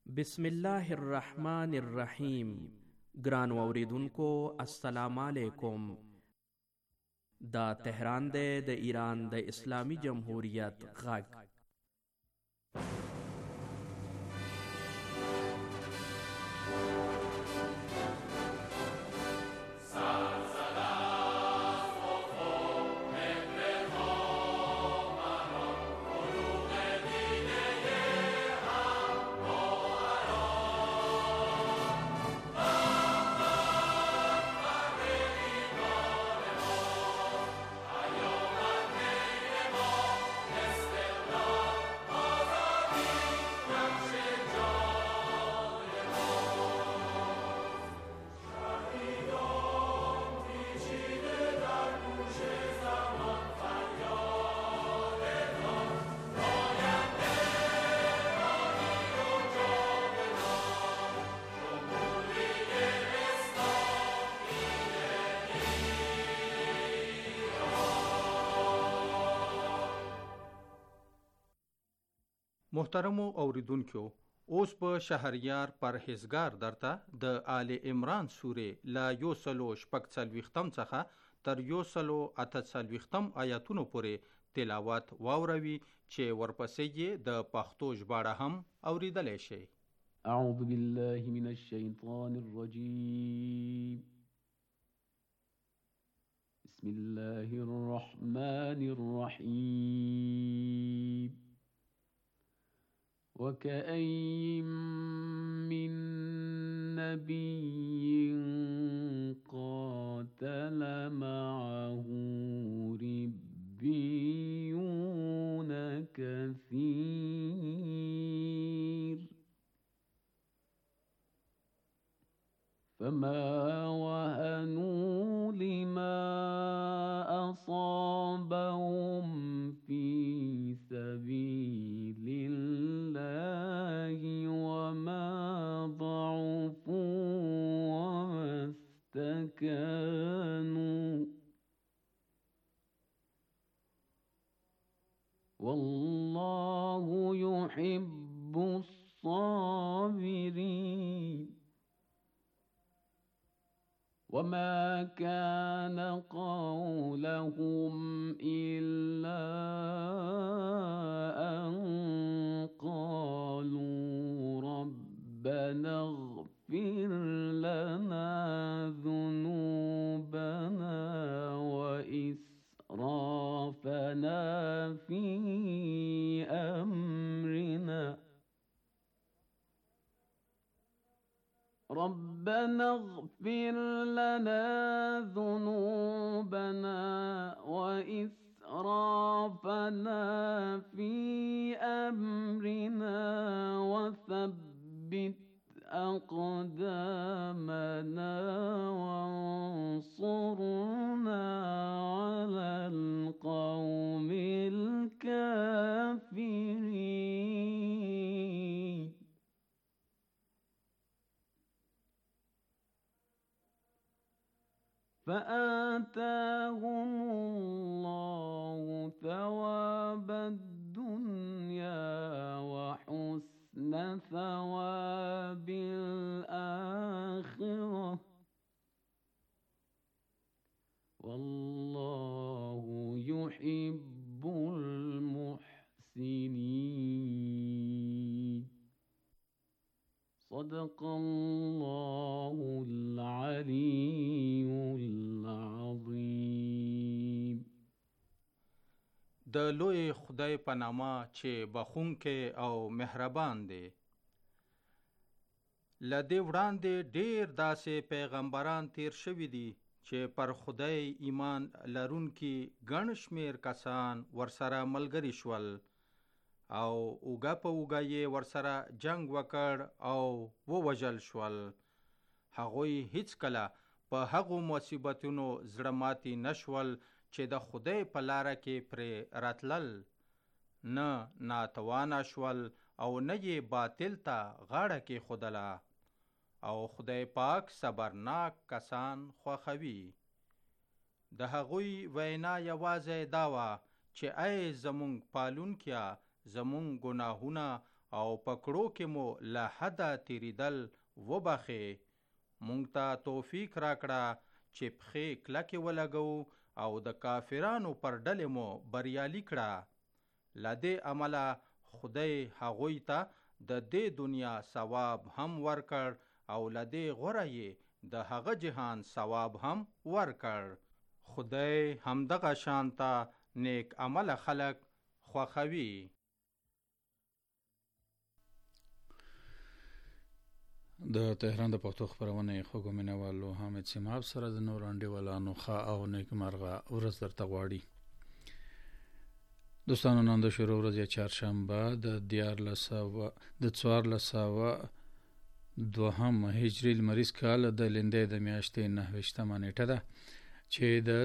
بسم الله الرحمن الرحیم. ګران اوریدونکو السلام علیکم. دا تهران دی د ایران د اسلامی جمهوریت غږ. محترمو اوریدونکو، اوس په شهریار پرهیزګار درته د آل عمران سورې لا 146 څخه تر 148 آیاتونو پورې تلاوت واوروي چې ورپسې یې د پښتو ژباړه هم اوریدلی شي. اعوذ بالله من الشیطان الرجیم. بسم الله الرحمن الرحیم. وكأين من نبي قاتل معه ربيون كثير فما وهنوا لما أصابهم في سبيل الله وما ضعفوا وما استكانوا والله يحب الصابرين. وما كان قولهم إلا أن قالوا ربنا اغفر لنا ذنوبنا وإسرافنا في أمرنا ربنا اغفر لنا ذنوبنا وإسرافنا في أمرنا وثبت أقدامنا وانصرنا على القوم الكافرين. فآتاهم الله ثواب الدنيا وحسن ثواب الآخرة والله يحب المحسنين. صدق الله العلي العظيم. د لوی خدای په نامه چې بخښونکی او مهربان دی. له دې وړاندې ډېر داسې پیغمبران تیر شوي دي چې پر خدای ایمان لرونکي ګڼ شمېر کسان ورسره ملګري شول او اوږه په اوږه یې ورسره جنگ وکړ او ووژل شول. هغوی هیڅکله په هغو مصیبتونو زړه ماتي نشول چې د خدای په لاره کې پرې راتلل، نه ناتوانه شول او نه یې باطل ته غاړه کېښودله. او خدای پاک صبرناک کسان خوښوي. د هغوی وینا یوازې دا وه چې ای زمونږ پالونکیا، زمونږ ګناهونه او پکړو کې مو له حده تیریدل وبخې. مونږ ته توفیق راکړه چې پښې کلکې ولګو او د کافرانو پر ډلې مو بریالي کړه. له دې عمله خدای هغوی ته د دې دنیا ثواب هم ورکړ او له دې غوره یې د هغه جهان ثواب هم ورکړ. خدای همدغه شانته نیک عمل خلق خوښوي. د تهران د پښتو خپرونې خوږو مینوالو حامد سیماب سره د نور انډیوالانو ښه او نیکمرغه ورځ درته غواړي. دوستانو نن د شروع ورځ چهارشنبه د 1402 هجري لمریز کال د لیندۍ د میاشتې 9 نیټه ده چې د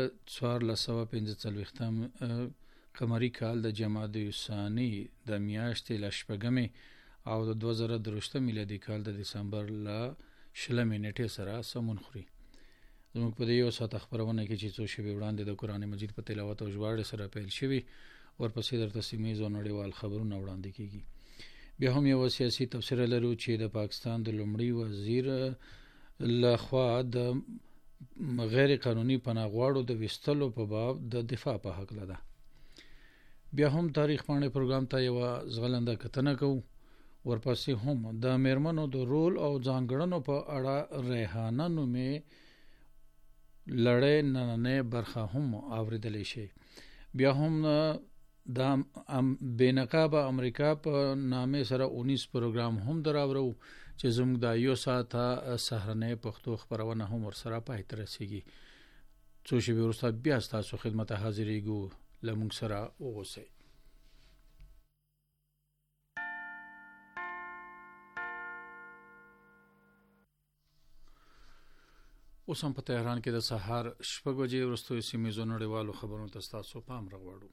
1445 قمري کال د جمادی الثانی د میاشتې ل شپږمې او د 2023 میلادي کال د دسمبر ل 20 نیټې سره سمون خوري. زموږ په دې یو ساعت خبرونه کې چې څو شی وړاندې د قران مجید په تلاوت او ژباړې سره پیل شوی، ورپسې درته سیمې زو نړیوال خبرونه وړاندې کیږي. بیا هم یو سیاسي تفسیر لرو چې د پاکستان د لومړي وزیر لخوا د غیر قانوني پناهغواړو د وستلو په باب د دفاع په حق لده. بیا هم تاریخ باندې پروګرام ته یو ځغلنده کتنه کوو. ورپسې هم د میرمنو د رول او ځانګړنو په اړه ریحانه نومې لړۍ نننۍ برخه هم اوریدلی شي. بیا هم د بینقابه امریکا په نامې سره 19 پروګرام هم دراورو چې زموږ د یو ساعت سهرنۍ پښتو خبرونه هم ورسره پای ته رسیږي. څو شی وروسته بیا ستاسو خدمت حاضرېږو. لمونږ سره اوسئ. اوس هم په تهران کې د سهار 6 بجې وروسته سیمې نړیوالو خبرونو ته ستاسو پام راغواړو.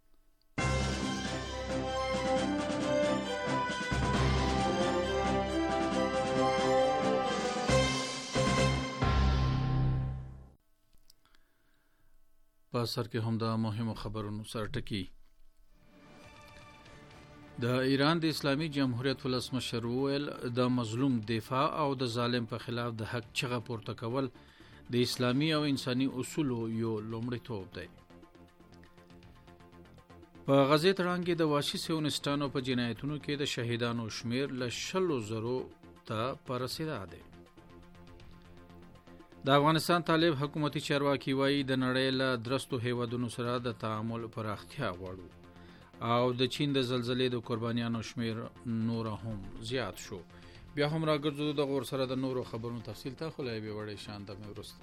په سر کې هم د مهمو خبرونو سره ټکی. د ایران د اسلامي جمهوریت ولسمشر وویل د مظلوم دفاع او د ظالم په خلاف د حق چغه پورته کول د اسلامي او انساني اصولو یو لومړیتوب دی. په غزې تړاند کې د وحشي صهیونیستانو په جنایتونو کې د شهیدانو شمیر له 100,000 ته پرسیدا دی. د افغانستان طالب حکومتي چارواکي وایي د نړۍ له درستو هیوادونو سره د تعامل پراختیا غواړو او د چین د زلزلې د قربانیانو شمیر نور هم زیات شو. بیا هم راګرځو د غور سره د نورو خبرونو تفصیل ته خلای به وړي شان د مورست.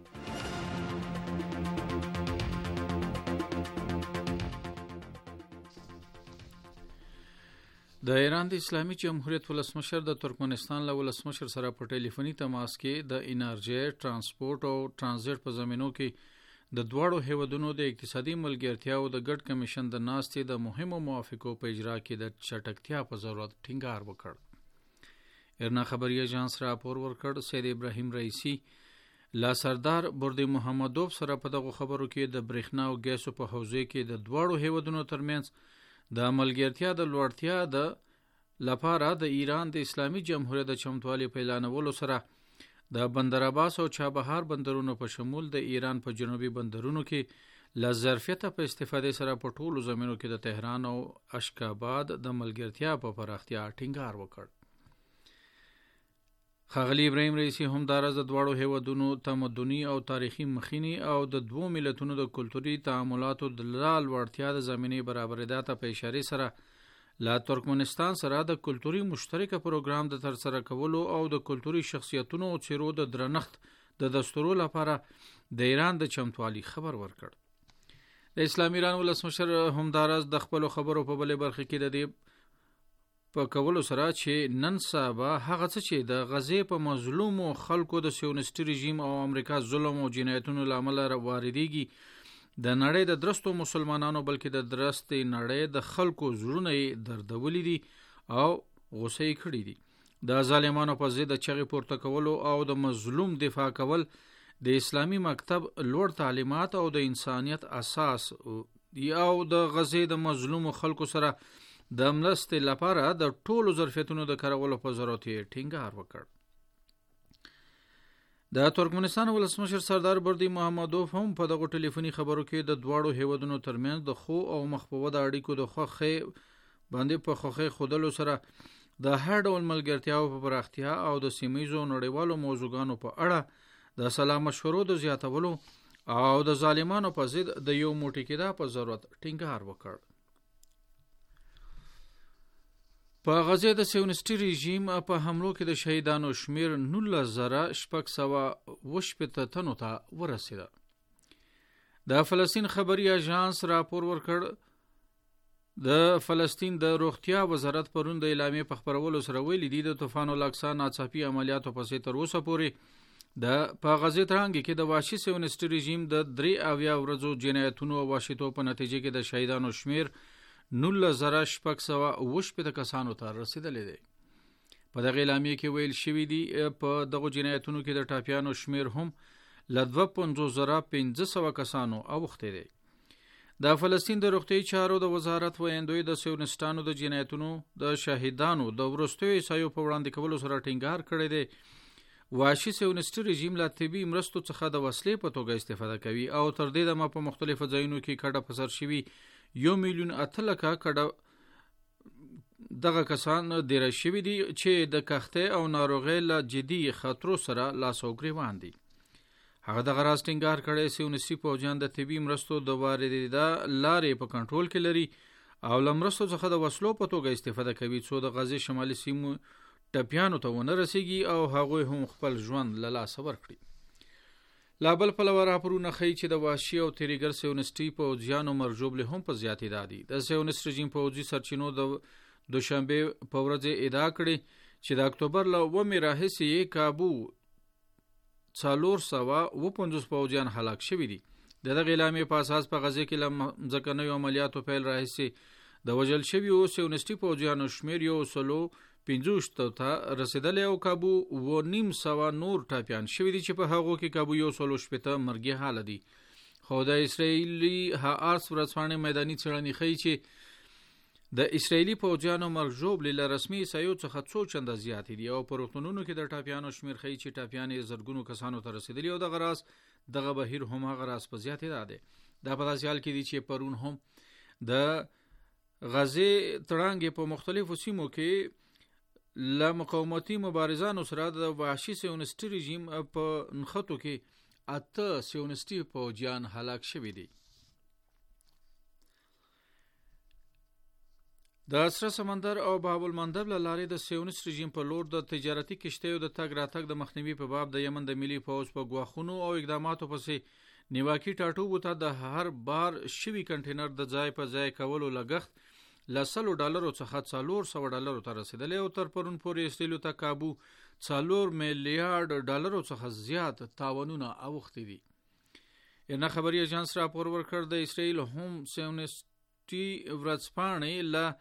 د ایران د اسلامي جمهوریت ولسمشر د ترکمنستان له ولسمشر سره په ټلیفوني تماس کې د انرژي، ترانسپورت او ترانزیت په زمینو کې د دواړو هیوادونو د اقتصادي ملګرتیا او د ګډ کمیشن د ناستې د مهمو موافقو په اجرا کې د چټکتیا په ضرورت ټینګار وکړ. ایرنا خبري اژانس راپور ورکړ سید ابراهیم رئیسی لا سردار برد محمدوف سره په دغه خبرو کې د برېښنا او ګیسو په حوزه کې د دواړو هیوادونو ترمنځ د ملګرتیا د لوړتیا د لپاره د ایران د اسلامي جمهوریت د چمتوالي په اعلانولو سره د بندر عباس او چابهار بندرونو په شمول د ایران په جنوبي بندرونو کې ل ظرفیت په استفاده سره په ټولو زمینو کې د تهران او اشکاباد د ملګرتیا په پراختیا ټینګار وکړ. ښاغلي ابراهیم رئیسی هم د دواړو هیوادونو تمدني او تاریخي مخینی او د دوو ملتونو د کلتوري تعاملاتو د لوړتیا د زمینې برابرېدا ته په اشاره سره له ترکمنستان سره د کلتوري مشترکه پروګرام د ترسره کولو او د کلتوري شخصیتونو او څیرو د درنښت د دستورو لپاره د ایران د چمتوالي خبر ورکړ. د اسلامي ایران ولسمشر همدارس د خپل خبرو په بلې برخه کې د دې په کولو سره چې نن سبا هغه څه چې د غزې په مظلومو خلکو د سیونیستي رژیم او امریکا ظلم او جنایتونو لامل واردېږي د نړۍ د درستو مسلمانانو بلکې د درستې نړۍ د خلکو زړونه دردولي دي او غوسه کړي دي. د ظالمانو په ضد د چغې پورته کولو او د مظلوم دفاع کول د اسلامي مکتب لوړ تعلیمات او د انسانیت اساس او د غزې د مظلومو خلکو سره د مرستې لپاره د ټولو ظرفیتونو د کارولو په ضرورت یې ټینګار وکړ. د ترکمنستان ولسمشر سردار بردی محمدوف هم په دغه ټلیفوني خبرو کې د دواړو هیوادونو ترمنځ د خو او مخ په وده اړیکو د خوښۍ باندې په خوښۍ خودلو سره د هر ډول ملګرتیاو په پراختیا او د سیمه‌ییزو نړیوالو موضوعاتو په اړه د سلا مشورو د زیاتولو او د ظالمانو په ضد د یو موټی کېدا په ضرورت ټینګار وکړ. په غزه د سیونسټي رژیم په حملو کې د شهیدانو شمیر 19,680 تنو ته ورسېده. د فلسطین خبري اژانس راپور ورکړ د فلسطین د روغتیا وزارت پرون د اعلامیې په خبرولو سره ویلي دي د طوفان الاقصی ناڅاپي عملیاتو پسې تر اوسه پورې د په غزه ترانګ کې د وحشي سیونسټي رژیم د 3 ورځو جنایتونو او وحشتونو په نتیجه کې د شهیدانو شمیر 19,680 کسانو ته رسیدلې دي. په دغه اعلامیه کې ویل شوی دی په دغه جنایتونو کې د ټاپیانو شمیر هم ل 2,500 کسانو اوخته دي. د فلسطین د روغتي چارو د وزارت ویندوی د سیونستانو د جنایتونو د شهیدانو د ورستوي سایو په وړاندې کولو سره ټینګار کړی دی. وحشي سیونسټي رژیم لا طبي مرستو څخه د وسلې په توګه استفاده کوي او تر دې دمه په مختلفو ځایونو کې کډه په سر شوي 1,800,000 کډه دغه کسان ډیر شوي دي چې د کښتۍ او ناروغۍ له جدي خطرو سره لاس او ګریوان دي. هغه د غراز ټینګار کړی سیونسي پوجان د طبي مرستو د واردېدا لارې په کنټرول کې لري او لمرستو څخه د وسلو په توګه استفاده کوي څو د غزې شمالي سیمو ټپیانو ته ونه رسیږي او هغوی هم خپل ژوند له لاسه ورکړي. لا بل پلوه راپورونه ښیي چې د وحشي او تیریګر سیونسټي پوځیانو مرجوبلې هم په زیاتېدا دي. د سیونسټ رژیم پوځي سرچینو د دوشنبه په ورځ ادعا کړې چې د اکتوبر له 1 راهیسې کابو 450 پوځیان هلاک شوي دي. دغه اعلامیې په اساس په غزه کې له ځمکنیو عملیاتو پیل راهیسې د وژل شویو سیونسټي پوځیانو شمیر 150 ته رسیدلی او کابو 900 نور ټاپیان شوي دي چې په هغو کې کابو 160 مرګي حاله دي. خو د اسرائیلي هارس ورځپاڼې میداني څېړنې ښیي چې د اسرائیلي پوځیانو مرګ ژوبلې له رسمي احصایو څخه څو چنده زیاتې دي او په روغتونونو کې د ټاپیانو شمیر ښیي چې ټاپیان یې زرګونو کسانو ته رسیدلي او دغه بهیر هم هغه راز په زیاتېدا دی. دا په داسې حال کې دي چې پرون هم د غزې تړانګې په مختلفو سیمو کې له مقاومتي مبارزانو سره د وحشي سیونسټي رژیم په نښتو کې 8 سیونسټي پوځیان هلاک شوي دي. د سره سمندر او باب المندب له لارې د سیونسټ رژیم په لور د تجارتي کشتیو د تګ راتګ د مخنیوي په باب د یمن د ملي پوځ په ګواښونو او اقداماتو پسې نیواکي ټاټوبو ته د هر بار شوي کنټینر د ځای په ځای کولو لګښت له $100 څخه $400 ته رسیدلی او تر پرون پورې اسرائیلو ته کابو $4 میلیارډ څخه زیات تاوانونه اوښتي دي. ایرنا خبري اژانس راپور ورکړ د اسرائیل هم سیونسټي ورځپاڼې له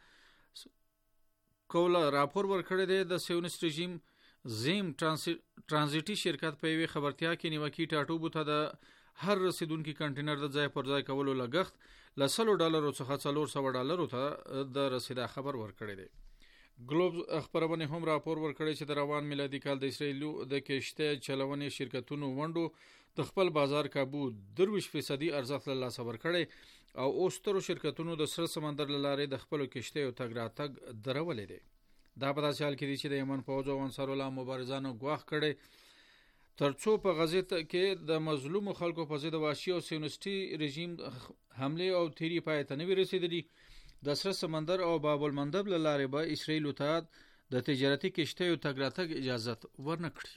کوله راپور ورکړی دی. د سیونسټ رژیم زیم ترانزیټي شرکت په یوې خبرتیا کې نیوکي ټاټوبو ته د هر رسیدونکي کنټینر د ځای پر ځای کولو لګښت له $100 څخه $400 ته د رسیدا خبر ورکړی دی. ګلوبز خبرونه هم راپور ورکړی چې د روان میلادي کال د اسرائیلو د کشته چلونې شرکتونو ونډو د خپل بازار کابو 23% ارزښت له لاسه ورکړی او اوسترو شرکتونو د سره سمندر له لارې د خپل کشته او تګ راتګ درولې دي. دا په داسې حال کې دي چې د یمن پوځ او انصار الله مبارزانو ګواښ کړي ترڅو په غزه کې د مظلوم خلکو په ضد وحشي او سیونسټي رژیم حمله او تیری پای ته نه رسیدلي. د سره سمندر او باب المندب له لارې به اسرائیل ته د تجارتي کشتیو تګ راتګ اجازه ورنکړي.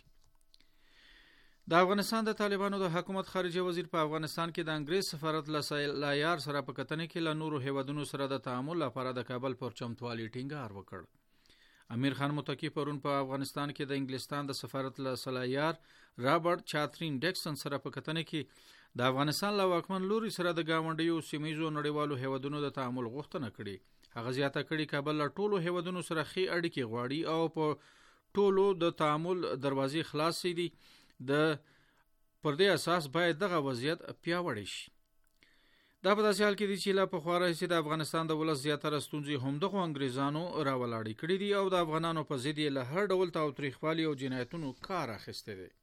د افغانستان د طالبانو د حکومت خارجه وزیر په افغانستان کې د انګریز سفارت له یار سره په کتنې کې له نورو هیوادونو سره د تعامل لپاره د کابل پر چمتوالي ټینګار وکړ. امیر خان متکی پرون په افغانستان کې د انګلستان د سفارت له سلایار رابرټ چاترین ډیکسن سره په کتنې کې د افغانستان له واکمن لوري سره د گاونډیو سیمه‌ییزو نړیوالو هیوادونو د تعامل غوښتنه کړې. هغه زیاته کړې کابل له ټولو هیوادونو سره ښې اړیکې غواړي او په ټولو د تعامل دروازې خلاصې دي. د پر دې اساس باید دغه وضعیت پیاوړی شي. دا په داسې حال کې دي چې لا په خواره حیثیت د افغانستان د ولس زیاتره ستونزې همدغو انګریزانو راولاړې کړي دي او د افغانانو په ضد یې له هر ډول تاوتریخوالي او جنایتونو کار اخیستی دی.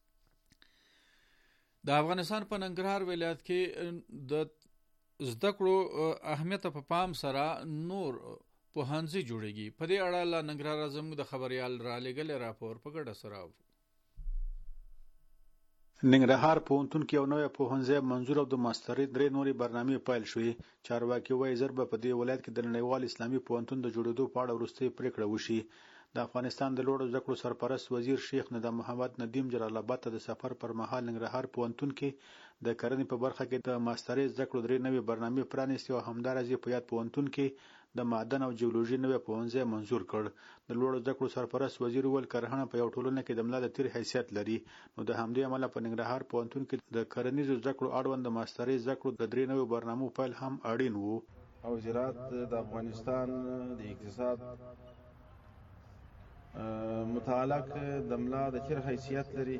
د افغانستان په ننګرهار ولایت کې د زده کړو اهمیت په پام سره نور پوهنځي جوړیږي. په دې اړه له ننګرهار زموږ د خبريال را لېږلی راپور په ګډه سره اورو. ننګرهار پوهنتون کې یو نوی پوهنځی منظور او د ماسترۍ 3 نورې برنامې پیل شوې. چارواکي وایي ژر به په دې ولایت کې د نړیوال اسلامي پوهنتون د جوړېدو په اړه وروستۍ پرېکړه وشي. د افغانستان د لوړو زده کړو سرپرست وزیر شیخ ندا محمد ندیم جلال آباد ته د سفر پر مهال ننګرهار پوهنتون کې د کرنې په برخه کې د ماسترۍ زده کړو 3 نوې برنامې پرانیستې او همداراز په یاد پوهنتون کې د معدن او جیولوژي نوې پوهنځی منظور کړ. د لوړو زده کړو سرپرست وزیر وویل کرهڼه په یو ټولنه کې د ملا د تیر حیثیت لري، نو د همدې امله په ننګرهار پوهنتون کې د کرنیزو زده کړو اړوند د ماسترۍ زده کړو د 3 نوې برنامو پیل هم اړین وو. او زراعت د افغانستان د اقتصاد متعلق د ملا د تیر حیثیت لري.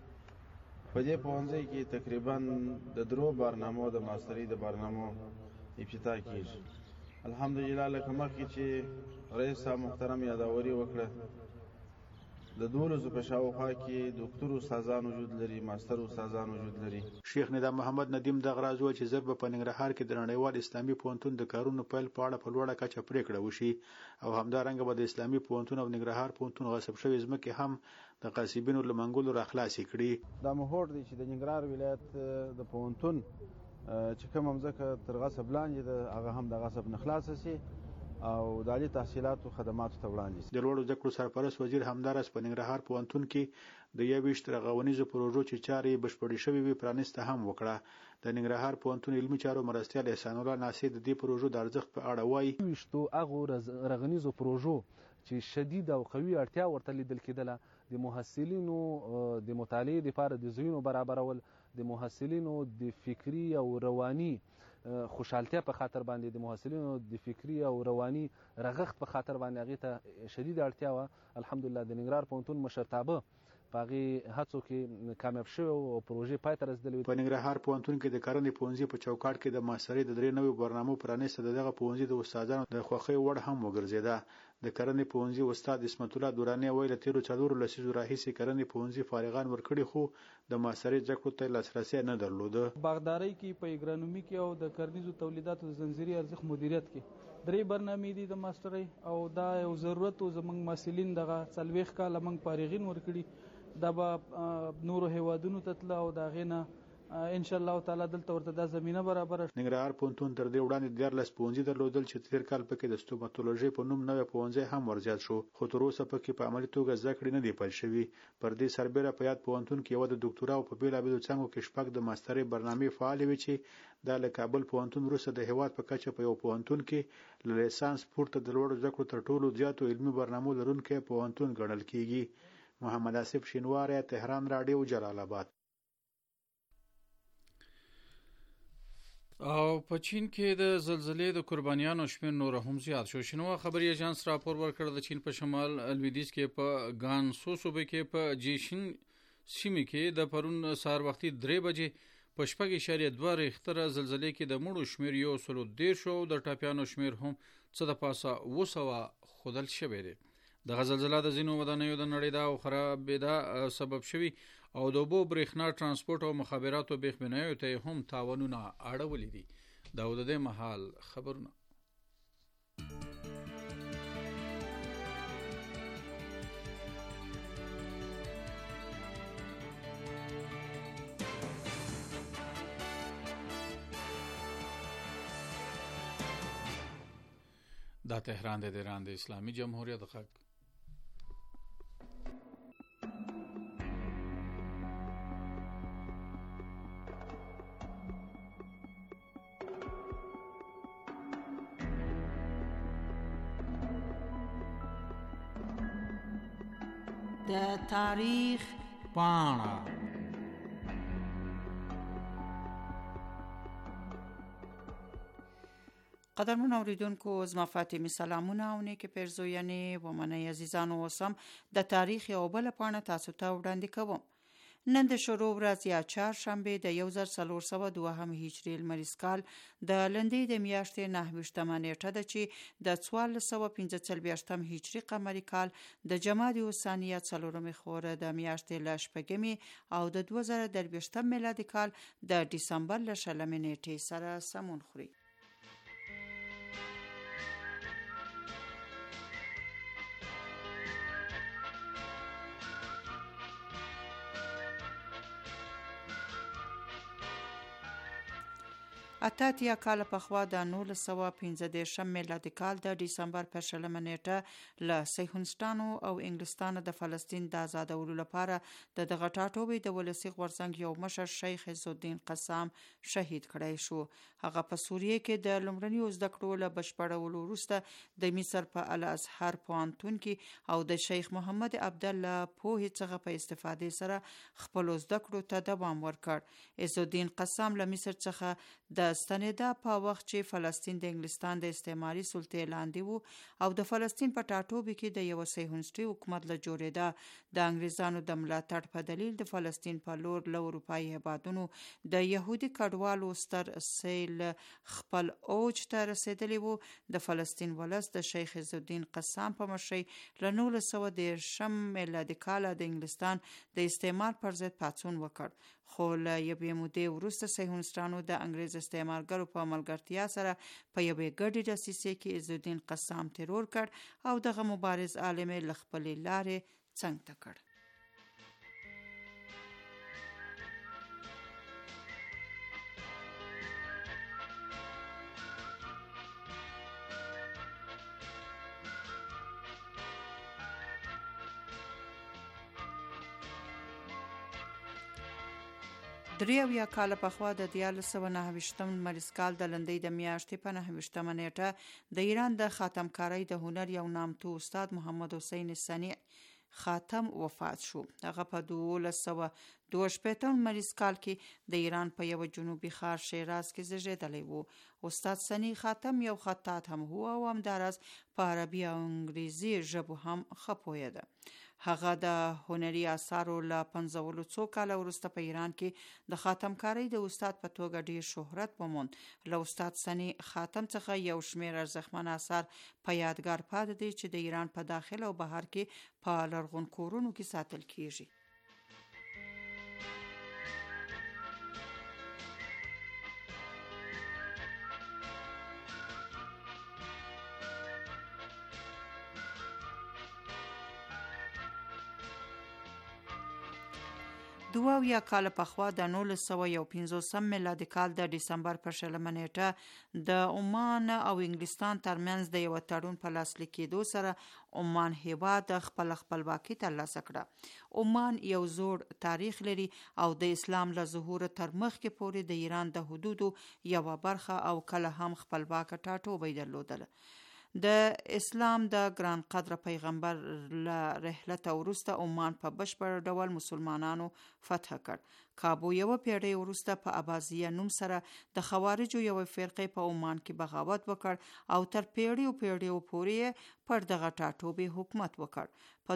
په دې پوهنځي کې تقریبا د 3 برنامو د ماسترۍ د برنامو افتتاح کیږي. الحمدلله لکه مخکې چې رئیس صاحب محترم یاداوري وکړه، د 12 په شاوخوا کې ډاکټر استادان وجود لري، ماستر استادان وجود لري. شیخ ندا محمد ندیم دغه راز وویل چې زر به په ننګرهار کې د نړیوال اسلامي پوهنتون د کارونو پیل په اړه په لوړه کچه پرېکړه وشي او همدارنګه به د اسلامي پوهنتون او ننګرهار پوهنتون غصب شوې ځمکې هم د غاصبینو له منګولو راخلاصې کړي. دا مهور دی چې د ننګرهار ولایت د پوهنتون چې کوم ځمکه تر غصب لاندې ده هغه هم د غصب نه خلاصه شي او د عالي تحصیلاتو خدماتو ته وړاندې شي. د لوړو زده کړو سرپرست وزیر همداراز په ننګرهار پوهنتون کې د 21 رغونیزو پروژو چې چارې بشپړې شوې وي پرانیسته هم وکړه. د ننګرهار پوهنتون علمي چارو مرستیال احسان الله ناصر د دې پروژو د ارزښت په اړه وایي. 21 هغو رغونیزو پروژو چې شدید او قوي اړتیا ورته لیدل کېدله، د محصلینو د مطالعې لپاره د ځایونو برابرول، د محصلینو د فکري او رواني خوشحالتیا په خاطر باندې، د محصلینو د فکري او رواني رغښت په خاطر باندې هغې ته شدید اړتیا وه. الحمدلله د ننګرهار پوهنتون مشرتابه په هغې هڅو کې کامیاب شوی او پروژې پای ته رسېدلې. په ننګرهار پوهنتون کې د کرنې پوهنځي په چوکاټ کې د ماسترۍ د 3 نوې برنامو پرانیسته د دغه پوهنځي د استادانو د خوښۍ وړ هم وګرځېده. د کرنې پوهنځي استاد اسمت الله دوراني ویل تیرو 4 لسیزو راهیسې کرنې پوهنځي فارغان ورکړي خو د ماسترۍ زده کړو ته لاسرسی نه درلوده. باغدارۍ کې په اګرانومي کې او د کرنیزو تولیداتو د زنجیري ارزښت مدیریت کې 3 برنامې دي د ماسترۍ او دا یو ضرورت و. زموږ محصلین دغه 40 کاله موږ فارغین ورکړي، دا به نورو هیوادونو ته تله او د هغې نه ان شاء الله تعالی دلته ورته دا زمینه برابره. ننګرهار پوهنتون تر دې وړاندې 14 پوهنځي درلودل چې تیر کال پکې د ستوماتولوژي په نوم نوی پوهنځی هم ورزیات شو، خو تر اوسه پکې په عملي توګه زده کړې نه دي پیل شوي. پر دې سربیره په یاد پوهنتون کې یوه د ډاکټورا او په بېلابېلو څانګو کې 6 د ماسترۍ برنامې فعالې وي چې دا له کابل پوهنتون وروسته د هېواد په کچه په یو پوهنتون کې له لیسانس پورته د لوړو زده کړو تر ټولو زیاتو علمي برنامو لرونکی پوهنتون ګڼل کېږي. محمد آصف شینواری، تهران رادیو، جلال آباد. او په چین کې د زلزلې د قربانیانو شمېر نور هم زیات شو. شنوا خبري ایجنس راپور ورکړ د چین په شمال لویدیځ کې په ګانسو صوبې کې په جیشن سیمې کې د پرون سهار وختي 3 بجې په 6.2 ریختر زلزلې کې د مړو شمېر 113 شو، د ټاپیانو شمېر هم څه د پاسه 200 خودل شوی دی. د زلزلې د ځینو ودانیو د نړیدا او خرابېدا سبب شوی او د اوبو برېښنا ترانسپورت او مخابراتو بېخبنایو ته هم تاوانونه اړولي دي. دا د دې مهال خبرونه. دا تهران د ایران د اسلامي جمهوریت غږ. د تاریخ پاڼه. قدرمن اوریدونکو، زما فاطمه سلامونه او نیک پیرزوینې و منی عزیزانو، وسم د تاریخ یو بل پاڼه تاسو ته وړاندې کوم. نن د شروع ورځ یا چهارشنبه د 1402 هجري لمریز کال د لندې د میاشتې 9 نیټه ده چې د 1445 هجري قمري کال د جمادی الثانیه 4 خوره د میاشتې ل شپږمې او د 2023 میلادي کال د دسمبر ل 20 نیټې سره سمون خوري. اتاتیا کال پخوا د 1915 میلادي کال د دسمبر په 20 نیټه له صهیونیستانو او انګلستانو د فلسطین د آزادولو لپاره د دغه ټاټوبې د ولسی غورځنګ یو مشر شیخ عز الدین قسام شهید کړی شو. هغه په سوریه کې د لومړنیو زده کړو له بشپړولو وروسته د مصر په الازهر پوهنتون کې او د شیخ محمد عبدالله پوهې څخه په استفادې سره خپل زده کړو ته دوام ورکړ. عز الدین قسام له مصر څخه د ستنېدا په وخت چې فلسطین د انګلستان د استعماري سلطې لاندې وو او د فلسطین په ټاټوبې کې د یو صهیونیستي حکومت له جوړېدا د انګریزانو د ملاتړ په دلیل د فلسطین په لور له اروپایي هېوادونو د يهودي کډوالو ستر سیل خپل اوج ته رسېدلی وو. د فلسطین ولس د شیخ عز الدین قسام په مشرۍ له 1910 میلادي کال د انګلستان د استعمار پر ضد پاڅون وکړ، خو له یوې مودې وروسته صهیونیستانو د انګریز استعمارګرو په ملګرتیا سره په یوې ګډې دسیسې کې عز الدین قسام ترور کړ او دغه مبارز عالم له خپلې لارې څنګ ته کړ. دریو کال پخوا د 1929 لمریز کال د لندۍ د میاشتې په 9 نیټه د ایران د خاتمکارۍ د هنر یو نامتو استاد محمد حسین صنیع خاتم وفات شو. هغه په 1222 لمریز کال کې د ایران په یو جنوبي ښار شیراز کې زیږیدلی وو. استاد صنیع خاتم یو خطاط هم هو او همداراز په عربي او انګریزي ژبو هم ښه پوهېده. هغه د هنري آثارو له پنځولو څو کاله وروسته په ایران کې د خاتمکارۍ د استاد په توګه ډیر شهرت وموند. له استاد صنیع خاتم څخه یو شمېر ارزښتمن آثار په یادګار پاتې دي چې د ایران په داخل او بهر کې په لرغون کورونو کې ساتل کیږي. دوه کال پخوا د 1915 میلادي کال د دسمبر په 20 نیټه د عمان او انګلستان ترمنځ د یو تړون په لاسلیک کېدو سره عمان هیواد خپل خپلواکي ترلاسه کړه. عمان یو زوړ تاریخ لري او د اسلام له ظهور تر مخکې پورې د ایران د حدودو یوه برخه او کله هم خپلواک ټاټوبی درلودل. د اسلام د ګران قدر پیغمبر له رحلت وروسته عمان په بشپړ ډول مسلمانانو فتح کړ. کابو یو پیړۍ وروسته په اباضیه نوم سره د خوارجو یو فرقې په عمان کې بغاوت وکړ او تر پیړیو پورې پر دغه ټاټوبې حکومت وکړ. په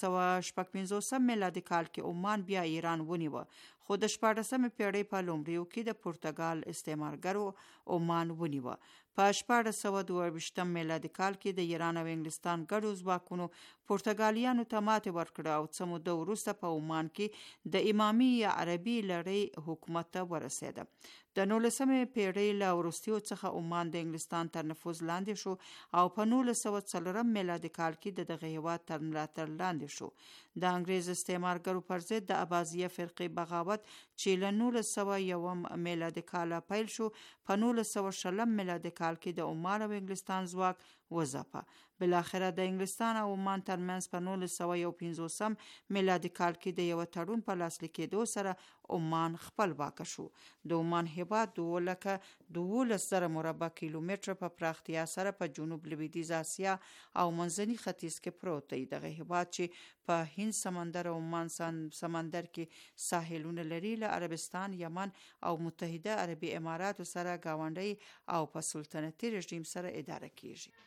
1255 میلادي کال کې عمان بیا ایران ونیوه، خو د 14مې پیړۍ په لومړیو کې د پرتګال استعمارګرو عمان ونیوه. په 1422 میلادي کال کې د ایران او انګلستان ګډو ځواکونو پرتګالیانو ته ماتې ورکړه او څه موده وروسته په عمان کې د امامي یا عربي لړۍ حکومت ته ورسېده. د 19مې پیړۍ له وروستیو څخه عمان د انګلستان تر نفوذ لاندې شو او په 1904 میلادي کال کې د دغه هېواد تر ملاتړ لاندې شو. د انګریز استعمارګرو پر ضد د اباضیه فرقې بغاوت چې له 1901 میلادي کال پیل شو، په 1920 میلادي کال کې د عمان او انګلستان ځواک وځپه. بلاخره د انګلستان او عمان ترمنځ په 1915 میلادي کال کې د یو تړون په لاسلیک کېدو سره عمان خپلواک شو. د عمان هېواد 12,000 مربع کیلومتره په پراختیا سره په جنوب لویدیځ اسیا او منځني ختیځ کې پروت دی. دغه هېواد چې په هند سمندر او عمان سمندر کې ساحلونه لري، له عربستان، یمن او متحده عربي اماراتو سره ګاونډي او په سلطنتي رژیم سره اداره کیږي.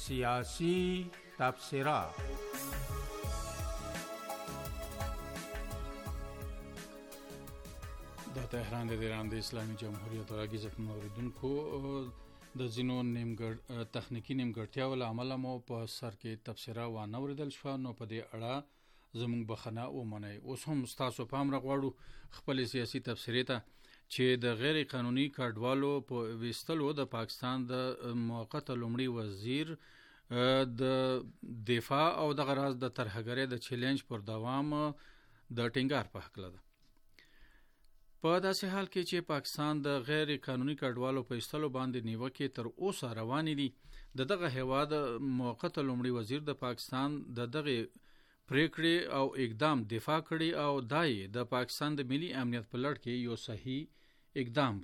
سیاسی تبصره. د تهران د ایران د اسلامي جمهوریت راګیزت موردونکو د ځینو تخنیکی نیمګړتیاو له امله مو په سر کې تبصره وانه اوریدل شوه، نو په دې اړه زموږ بخښنه ومنئ. اوس هم ستاسو پام راغواړو خپل سیاسي تبصرې ته چې د غیر قانوني کډوالو په ویستلو د پاکستان د موقت لومړي وزیر د دفاع او د غراز د ترهګرۍ د چیلنج پر دوام د ټینګار په حق ده. په داسې حال کې چې پاکستان د غیر قانوني کډوالو په ایستلو باندې نیوکې تر اوسه روانې دي، دغه هیواد موقت لومړي وزیر د پاکستان دغه پریکړې او اقدام دفاع کړي او دای د پاکستان د ملي امنیت په لړ کې یو صحیح اقدام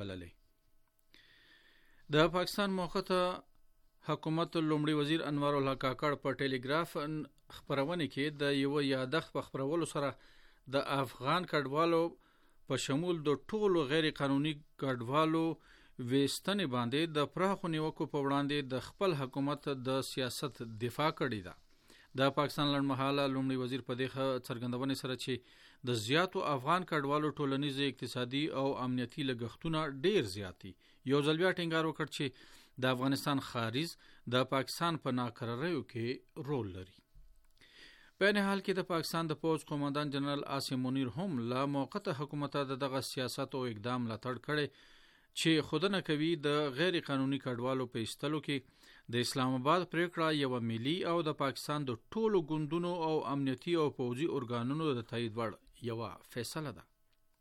بللې. د پاکستان موقت حکومت لومړي وزیر انوار الله کاکړ په ټلګراف خبرونه کې د یو یادښت په خبرولو سره د افغان کډوالو په شمول د ټولو غیر قانوني کډوالو ویستنې باندې د پراخو نیوکو په وړاندې د خپل حکومت د سیاست دفاع کړې ده. د پاکستان لړمحاله لومړي وزیر په دې څرګندونې سره چې د زیاتو افغان کډوالو ټولنیز اقتصادي او امنیتي لګښتونه ډیر زیاتی، یو ځل بیا ټینګار وکړ چې د افغانستان خارج د پاکستان په ناقرریو کې رول لري. په نه حال کې د پاکستان د پوځ قومندان جنرال عاصم منیر هم له موقت حکومت دغه سیاست او اقدام لاتړ کړي چې خودنه کوي د غیر قانوني کډوالو په ایستلو کې د اسلام آباد پریکړه یو ملي او د پاکستان د ټولو ګوندونو او امنیتي او پوځي ارګانونو د تایید وړ یو فیصله ده.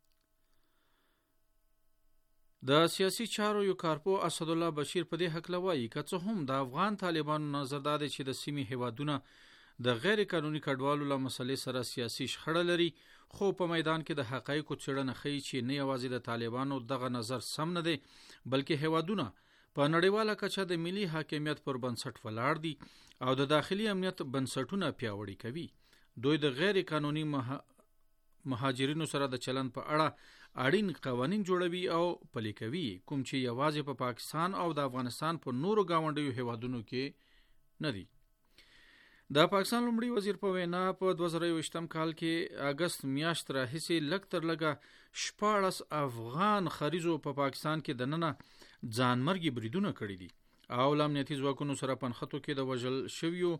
د سیاسي چارو یو کارپو اسد الله بشیر په دې حق لوي که هم د افغان طالبانو نظر داده چې د سیمې هیوادونه د غیر قانوني کډوالو له مسلې سره سیاسي شخړه لري، خو په میدان کې د حقایقو څېړنه ښیي چې نه یوازې د طالبانو دغه نظر سم نه دی، بلکې هیوادونه په نړیواله کچه د ملي حاکمیت پر بنسټ ولاړ دي او د داخلي امنیت بنسټونه پیاوړي کوي. دوی د غیر قانوني مهاجرینو سره د چلند په اړه اړین قوانین جوړوي او پلي کوي، کوم چې یوازې په پاکستان او د افغانستان په نورو گاونډیو هیوادونو کې نه دي. د پاکستان لومړي وزیر په وینا په 2020 کال کې اگست میاشت راهیسې لږ تر لږه 14 افغان خریزو په پاکستان کې د ننه ځانمرګي بریدونه کړي دي او امنیتي ځواکونو سره پنځخطو کې د وژل شویو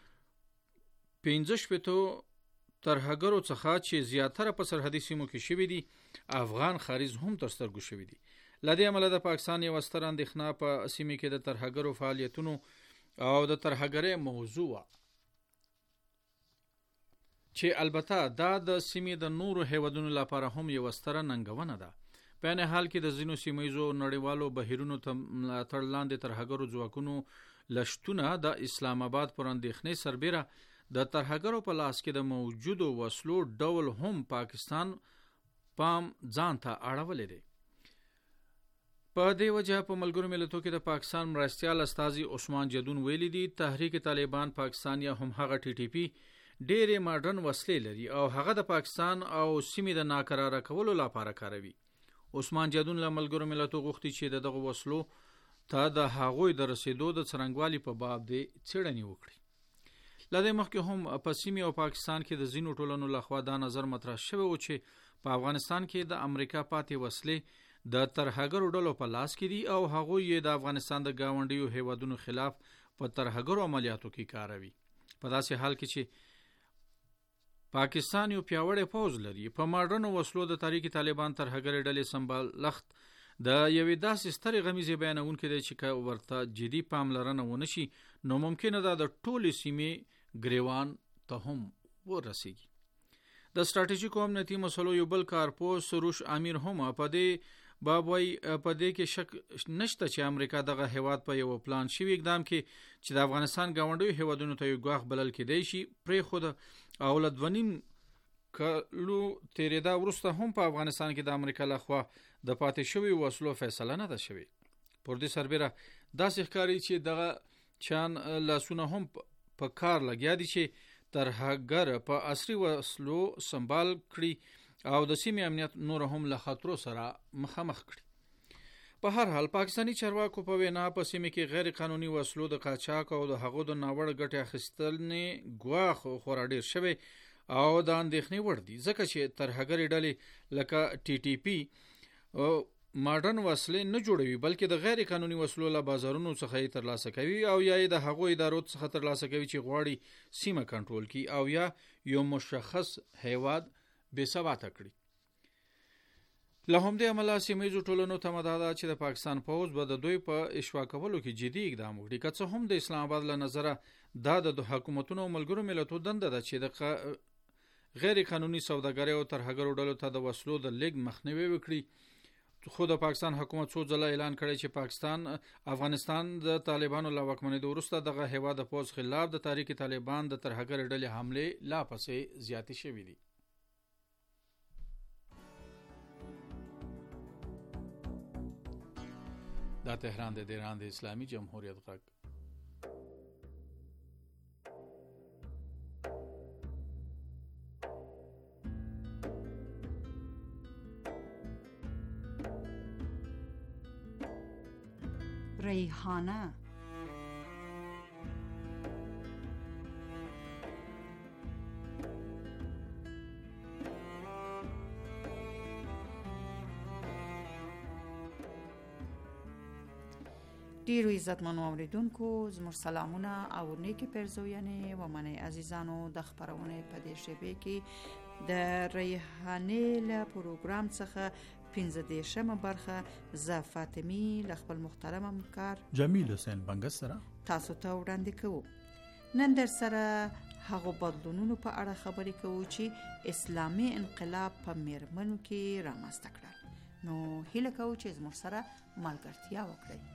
15 ترهګرو څخه چې زیاتره په سرحدي سیمو کې شوي دي افغان خریز هم تر سترګو شوي دي. لدې عمله د پاکستان یو ستر اندېښنه په سیمه کې د ترهګرو فعالیتونو او د ترهګرۍ موضوع چې البته دا د سیمې د نورو هیوادونو لپاره هم یو ستره ننګونه ده. په نه حال کې د ځینو سیمایزو نړیوالو بهیرونو ته ملاتړ لاندې ترهګرو ځواکونو لشتونه د اسلام آباد پر اندېښنې سربیره د ترهګرو په لاس کې د موجودو وسلو ډول هم پاکستان پام ځان ته اړولې دی. په دې وجه په ملګرو ملتونو کې د پاکستان مرستیال استازي عثمان جدون ویلي دي تحریک طالبان پاکستان یا هم هغه ټي ټي پی ډېرې ماډرن وسلې لري او هغه د پاکستان او سیمې د ناکراره کولو لپاره کاروي. عثمان جدون له ملګرو ملتونو غوښتي چې دغه وسلو ته د هغوی د رسیدو د څرنګوالي په باب د څېړنې وکړي. لدې مخکې هم په سیمې او پاکستان کې د ځینو ټولنو لخوا دا نظر مطرح شوی و چې په افغانستان کې د امریکا پاتې وسلې د ترهګرو ډلو په لاس کې دي او هغوی یې د افغانستان د گاونډیو هیوادونو خلاف په ترهګرو عملیاتو کې کاروي. په داسې حال کې چې پاکستان یو پیاوړی پوځ لري، په ماډرنو وسلو د تحریک طالبان ترهګرۍ ډلې سمبالښت د یوې داسې سترې غمیزې بیانونکې دی چې که ورته جدي پاملرنه ونه شي نو ممکنه ده د ټولې سیمې ګریوان ته هم ورسیږي. د ستراتیژیکو امنیتي مسلو یو بل کارپو سروش امیر هم په دې باب وایي په دې کې شک نشته چې امریکا دغه هیواد په یو پلان شوی اقدام کې چې د افغانستان گاونډیو هیوادونو ته یو ګواښ بلل کېدی شي پرېښوده او له 2.5 کالو تېرېدا وروسته هم په افغانستان کې د امریکا لخوا د پاتې شوي وسلو فیصله نه ده شوې. پر دې سربیره داسې ښکاري چې دغه چان لاسونه هم په کار لګیا دي چې ترهګر په عصري وسلو سمبال کړي او د سیمې امنیت نور هم له خطرو سره مخامخ کړي. په هر حال پاکستانی چارواکو په وینا په سیمه کې غیر قانوني وسلو د قاچاق او د هغو د ناوړه ګټې اخیستنې ګواښ خورا ډیر شوی او د اندېښنې وړ دي ځکه چې ترهګرې ډلې لکه ټي ټي پی ماډرن وسلې نه جوړوي بلکې د غیر قانوني وسلو له بازارونو څخه یې ترلاسه کوي او یا یې د هغو ادارو څخه ترلاسه کوي چې غواړي سیمه کنټرول کړي او یا یو مشخص هیواد بې ثباته کړي. له همدې امله سیمهییزو ټولنو ته مدعا ده چې د پاکستان پوځ به د دوی په اشوا کولو کې جدي اقدام وکړي که څه هم د اسلام آباد له نظره دا د حکومتونو او ملګرو ملتونو دنده ده چې د غیر قانوني سوداګرۍ او ترهګرو ډلو ته د وسلو د لیږد مخنیوي وکړي خو د پاکستان حکومت څو ځله اعلان کړی چې افغانستان د طالبانو له واکمنېدو وروسته دغه هیواد د پوځ خلاف د تحریک طالبان د ترهګرې ډلې حملې لا پسې زیاتې شوې دي. دا تهران د ایران د اسلامي جمهوریت غږ. ریحانه ډیرو عزتمنو اوریدونکو زموږ سلامونه او نیکی پیرزوینې و منی عزیزانو د خبرونه په دې شیبه کې د ریحانې له پروګرام څخه 15مه برخه ز فاطمی ل خپل محترم همکار جمیل حسین بنګس سره تاسو ته وړاندې کوو. نن در سره هغه بدلونونو په اړه خبرې کوو چې اسلامي انقلاب په میرمنو کې رامنځته کړل. نو هیله کوو چې زموږ سره ملګرتیا وکړئ.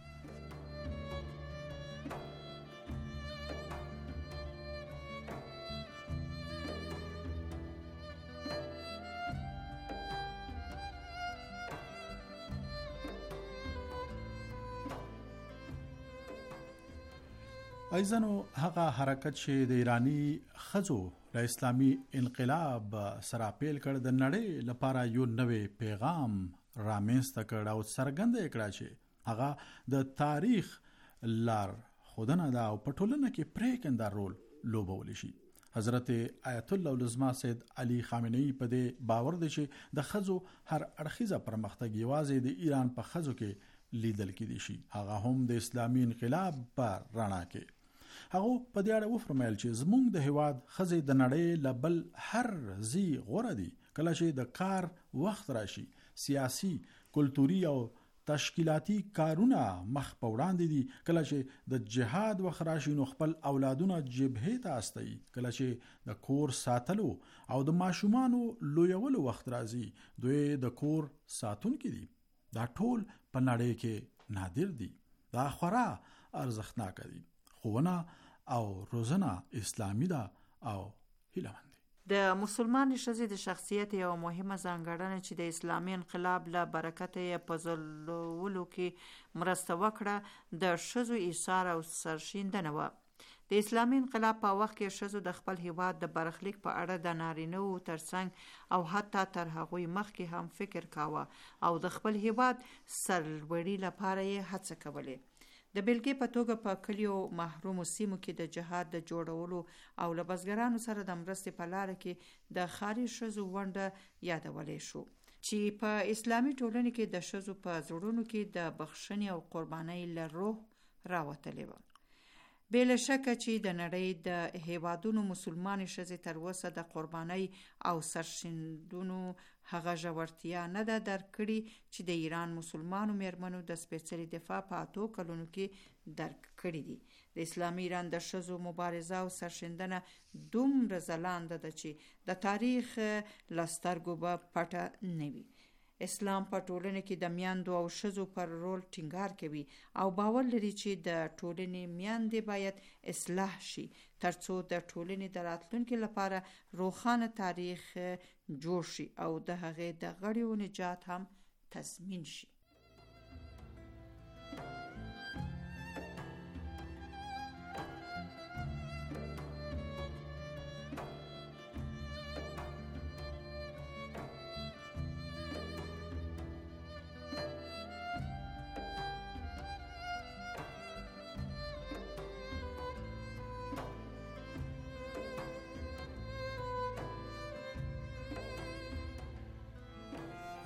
ایزانو هغه حرکت چې د ایرانی خزو د اسلامی انقلاب سره پیل کړ د نړۍ لپاره یو نوې پیغام رامنځته کړ او څرګنده کړه چې هغه د تاریخ لار خودنه دا او په ټولنه کې پریکنده رول لوبولی شي. حضرت آیت الله العظما سید علی خامنه‌ای په دې باور دی چې د خزو هر اړخیزه پرمختګ یوازې د ایران په خزو کې لیدل کېدی شي هغه هم د اسلامی انقلاب په رڼا کې. هغه په دې اړه وفرمایل چې زموږ د هیواد خزې د نړۍ لبل هر زی غوړه دي کله چې د کار وخت راشي سیاسي کلتوري او تشکیلاتی کارونه مخ په وړاندې دي کله چې د جهاد وخت راشي نو خپل اولادونه جبهه ته استي کله چې د کور ساتلو او د ماشومانو لویولو وخت راځي دوی د کور ساتونکي دي. دا ټول په نړۍ کې نادر دي. دا خورا ارزښتناک دي. خوونه او روزنه اسلامی ده او هیلهمند. د مسلمان ښځې د شخصیت یو مهمه ځانګړنه چې د اسلامي انقلاب له برکته یې په ځلولو کې مرسته وکړه د ښځو ایثار او سرښندنه وه. د اسلامي انقلاب په وخت کې ښځو د خپل هیواد د برخلیک په اړه د نارینه‌وو ترڅنګ او حتی تر هغوی مخکې هم فکر کاوه او د خپل هیواد سرلوړي لپاره یې هڅه کولې. د بیلګې په توګه په کلیو محرومو سیمو کې د جهاد د جوړولو او له بزګرانو سره د مرستې په لاره کې د ښاري ښځو ونډه یادولی شو چې په اسلامي ټولنې کې د ښځو په زړونو کې د بخښنې او قربانۍ له روح راوتلې وه. بې له شکه چې د نړۍ د هیوادونو مسلمانې ښځې تر اوسه د قربانۍ او سرښندنو هغه ژورتیا نه ده درک کړې چې د ایران مسلمانو میرمنو د سپېڅلي دفاع په 8 کلونو کې درک کړي دي. د اسلامي ایران د ښځو مبارزه او سرښندنه دومره ځلانده ده چې د تاریخ له سترګو به پټه نه وي. اسلام په ټولنه کې د میندو او ښځو پر رول ټینګار کوي او باور لري چې د ټولنې میندې باید اصلاح شي ترڅو د ټولنې د راتلونکي لپاره روښانه تاریخ جوړ شي او د هغې د غړیو نجات هم تضمین شي.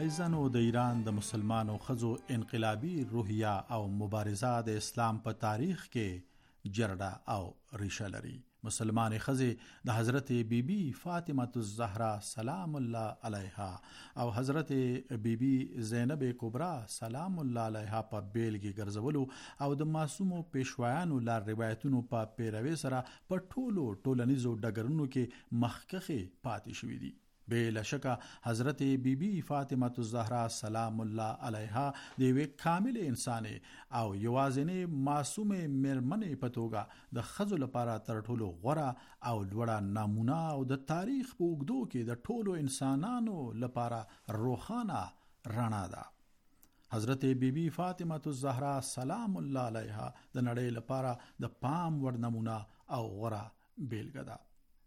ایزنو د ایران د مسلمانو ښځو انقلابي روحیه او مبارزه د اسلام په تاریخ کې جرړه او ریشه لري. مسلمان ښځې د حضرت بیبي فاطمه الزهرا سلام الله علیها او حضرت بیبي زینب کبرا سلام الله علیها په بیلګې ګرځولو او د معصومو پیشوایانو لار روایتونو په پیروي سره په ټولو ټولنیزو ډګرونو کې مخکښې پاتې شوې دي. بلا شکه حضرت بیبي فاطمه الزهرا سلام الله علیها د یوې کامل انسان او یوازینې معصومه میرمنې په توګه د ښځو لپاره تر ټولو غوره او لوړه نمونه او د تاریخ په اوږدو کې د ټولو انسانانو لپاره روښانه رڼا ده. حضرت بیبي فاطمه الزهرا سلام الله علیها د نړۍ لپاره د پام وړ نمونه او غوره بیلګه ده.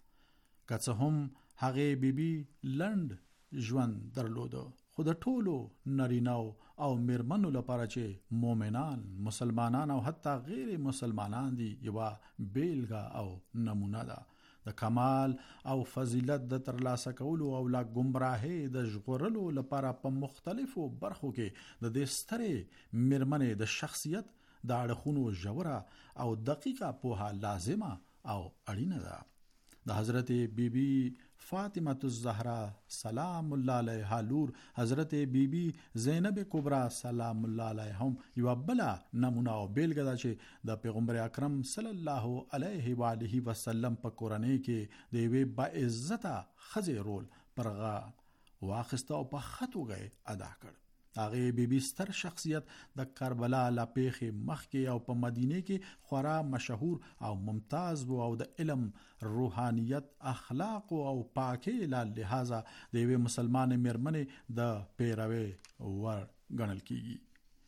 که څه هم هغه بیبي لنډ ژوند درلوده، خو د ټولو نارینه‌و او میرمنو لپاره چې مؤمنان، مسلمانان او حتی غیر مسلمانان دي یوه بیلګه او نمونه ده. د کمال او فضیلت د ترلاسه کولو او لا ګمراهۍ د ژغورلو لپاره په مختلفو برخو کې د دې سترې میرمنې د شخصیت د اړخونو ژوره او دقیقه پوهه لازمه او اړینه ده. د حضرت بیبي فاطمه الزهرا سلام الله علیها لور حضرت بیبي زینب کبرا سلام الله علیها هم یو بل نمونه او بیلګه ده چې د پیغمبر اکرم صلی الله علیه و آله وسلم په کورنۍ کې د یوې باعزته ښځې رول پرغه واخیسته او په ښه توګه ادا کړ. هغه بیبي ستر شخصیت د کربلا لا پیښې مخکې او په مدینه کې خورا مشهور او ممتاز و او د علم، روحانیت، اخلاق او پاکي له لحاظه د یوې مسلمان میرمنې د پیروي ور ګڼل کیږي.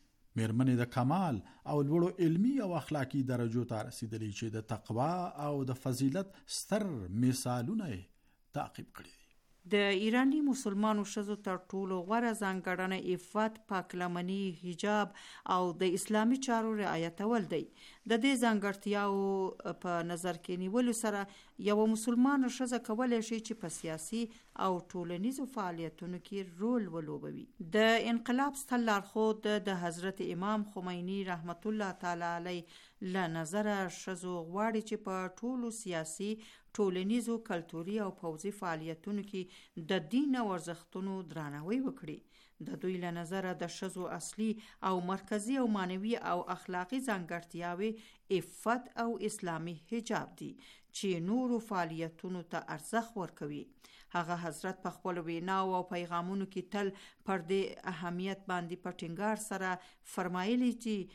میرمنې د کمال او لوړو علمی او اخلاقی درجو ته رسیدلې چې د تقوا او د فضیلت ستر مثالونه تعقیب کړي. د ایرانی مسلمانو ښځو تر ټولو غوره ځانګړنه عفت، پاکلمني، حجاب او د اسلامي چارو رعایتول دی. د دې ځانګړتیاو په نظر کې نیولو سره یو مسلمان ښځه کولی شي چې په سیاسي او ټولنیزو فعالیتونو کې رول ولوبوي. د انقلاب ستر لارښود د حضرت امام خمیني رحمت الله تعالی علیه له نظره ښځو غواړي چې په ټولو سیاسي، ټولنیزو، کلتوري او پوځي فعالیتونو کې د دین او ارزښتونو درناوی وکړي. د دوی له نظره د ښځو اصلي او مرکزي او معنوي او اخلاقی ځانګړتیاوې عفت او اسلامي حجاب دي چې نورو فعالیتونو ته ارزښت ورکوي. هغه حضرت په خپل ویناو او پیغامونو کې تل پر دې اهمیت باندې په ټینګار سره فرمایلی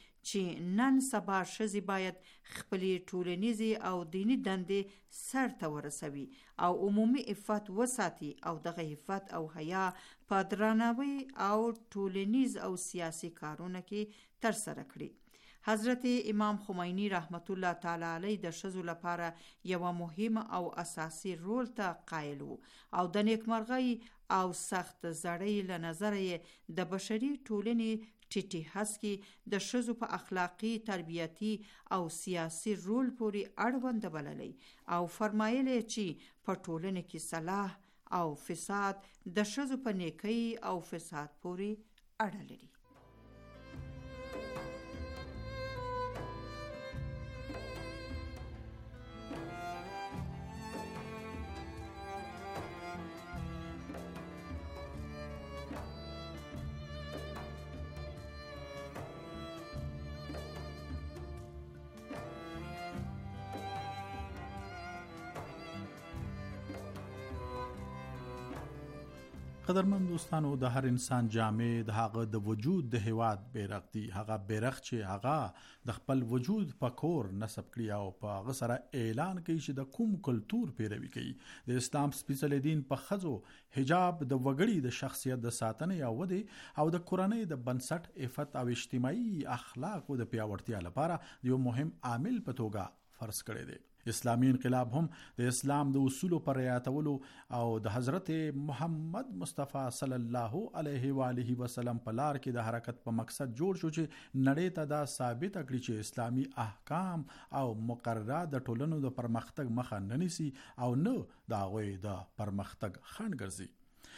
چې نن سبا ښځې باید خپلې ټولنیزې او دینی دندې سرته ورسوي او عمومي عفت وساتي او دغه عفت او حیا په درناوي او ټولنیز او سیاسي کارونه کې ترسره کړي. حضرت امام خمینی رحمت الله تعالی علیه د ښځو لپاره یو مهم او اساسی رول ته قایل وو او د نیکمرغۍ او سخت زړۍ له نظره د بشري ټولنې ټیټي هسکي د ښځو په اخلاقی، تربیتی او سیاسی رول پورې اړوند بللی او فرمایلی چې په ټولنه کې صلاح او فساد د ښځو په نیکۍ او فساد پورې اړه لري. قدرمن دوستانو، د هر انسان جامې د هغه د وجود د هیواد بیرغ دی. هغه بیرغ چې هغه د خپل وجود په کور نسب کړي او په هغه سره اعلان کوي چې د کوم کلتور پیروي کوي. د اسلام سپیڅلی دین په ښځو حجاب د وګړي د شخصیت د ساتنې او ودې او د کورنۍ د بنسټ عفت او اجتماعي اخلاقو د پیاوړتیا لپاره یو مهم عامل په توګه فرض کړی دی. اسلامی انقلاب هم د اسلام د اصولو پر رعایتولو او د حضرت محمد مصطفی صلی الله علیه و آله وسلم په لار کې د حرکت په مقصد جوړ شو چې نړۍ ته دا ثابت کړي چې اسلامی احکام او مقررات د ټولنو د پرمختګ مخه نه نیسي او نه د هغوی د پرمختګ خنډ ګرځي.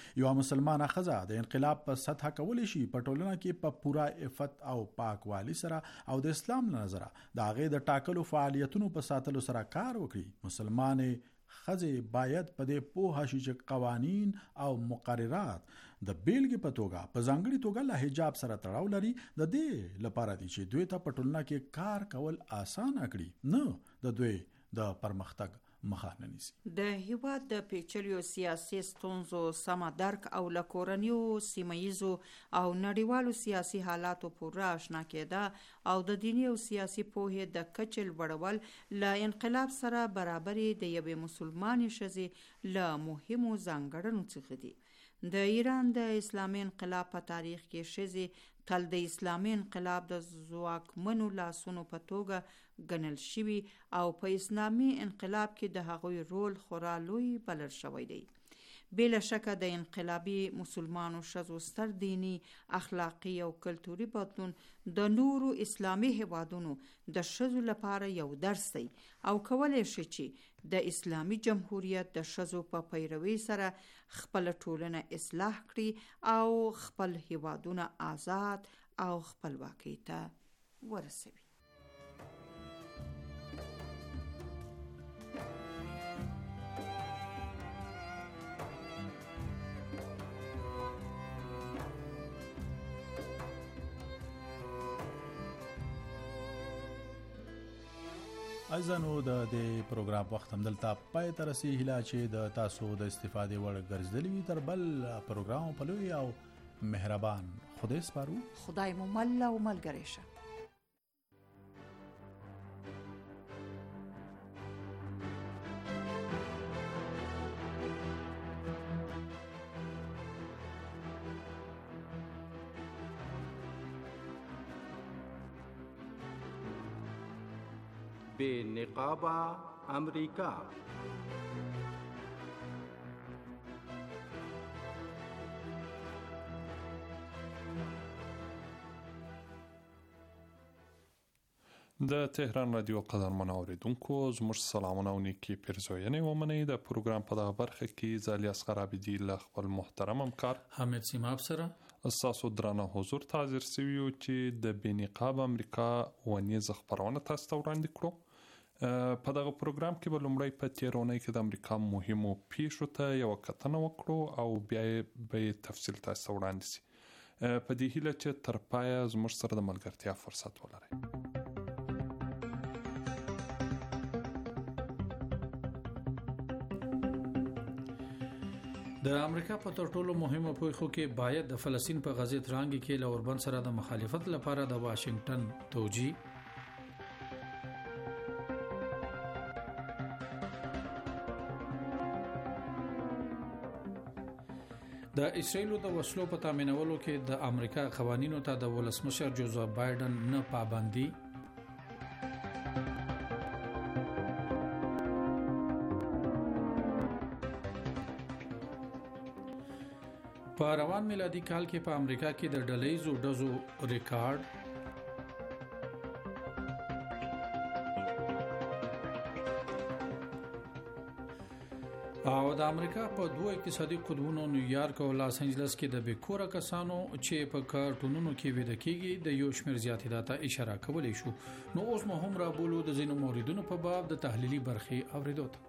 یو مسلمانه ښځه د انقلاب په سطح کولی شي په ټولنه کې په پوره عفت او پاکوالي سره او د اسلام له نظره د هغې د ټاکلو فعالیتونو په ساتلو سره کار وکړي. مسلمانې ښځې باید په دې پوهه شي چې قوانین او مقررات د بیلګې په توګه په ځانګړي توګه له حجاب سره تړاو لري، د دې لپاره دي چې دوی ته په ټولنه کې کار کول اسانه کړي، نه د دوی د پرمختګ مخه نه نیسي. د هیواد د پیچلیو سیاسي ستونزو سمه درک او له کورنیو سیمهییزو او نړیوالو سیاسي حالاتو پوره اشنا کېده او د دیني او سیاسي پوهې د کچې لوړول له انقلاب سره برابرې د یوې مسلمانې ښځې له مهمو ځانګړنو څخه دي. د ایران د اسلامي انقلاب په تاریخ کې ښځې تل د اسلامي انقلاب د ځواکمنو لاسونو په توګه ګڼل شوي او په اسلامي انقلاب کې د هغوی رول خورا لوی بلل شوی دی. بلا شکه د انقلابي مسلمانو ښځو ستر دینی، اخلاقی او کلتوري بدلون د نورو اسلامي هیوادونو د ښځو لپاره یو درس دی او کولی شي چې د اسلامي جمهوریت د ښځو په پیروي سره خپل ټولنه اصلاح کړي او خپل هیوادونه آزاد او خپلواکۍ ته ورسوي. عزیزانو د دې پروګرام وخت هم دلته پای ته رسیږي. هیله چې د تاسو د استفادې وړ ګرځېدلی وي. تر بل پروګرام په لوی او مهربان خدای سپارو. خدای مو مل او ملګری شه. بے نقابہ امریکہ. د تهران رادیو قدرمن اوریدونکو زموږ سلامونه او نیکی پیرزوینې ومنئ. د پروګرام په دغه برخه کې زه الیاس غرابیدي له خپل محترم همکار حامد سیماب سره ستاسو درانه حضور ته حاضر سوي یو چې د بې نقاب امریکا ونیزه خپرونه تاسو ته وړاندې کړو. په دغه پروګرام کې به لومړی په تېره اونۍ کې د امریکا مهمو پیښو ته یوه کتنه وکړو او بیا به یې تفصیل تاسو ته وړاندې سي. په دې هیله چې تر پایه زموږ سره د ملګرتیا فرصت ولرئ. د امریکا په تر ټولو مهمه پیښو کې باید د فلسطین په غزې ترانګي کې له اوربند سره د مخالفت لپاره د واشنگټن توجیه، د اسرائیلو د وسلو په تامینولو کې د امریکا قوانینو ته د ولسمشر جوزف بایدن نه پابندي، په روان میلادي کال کې په امریکا کې د ډلهیزو ډزو ریکارډ، او د امریکا په دوه اقتصادي قطبونو نیویارک او لاس انجلس کې د بیکوره کسانو چې په کارټونونو کې ویده کېږي د یو شمېر زیاتېدا ته اشاره کولی شو. نو اوس مو هم رابولو د ځینو موردونو په باب د تحلیلي برخې اوریدو ته.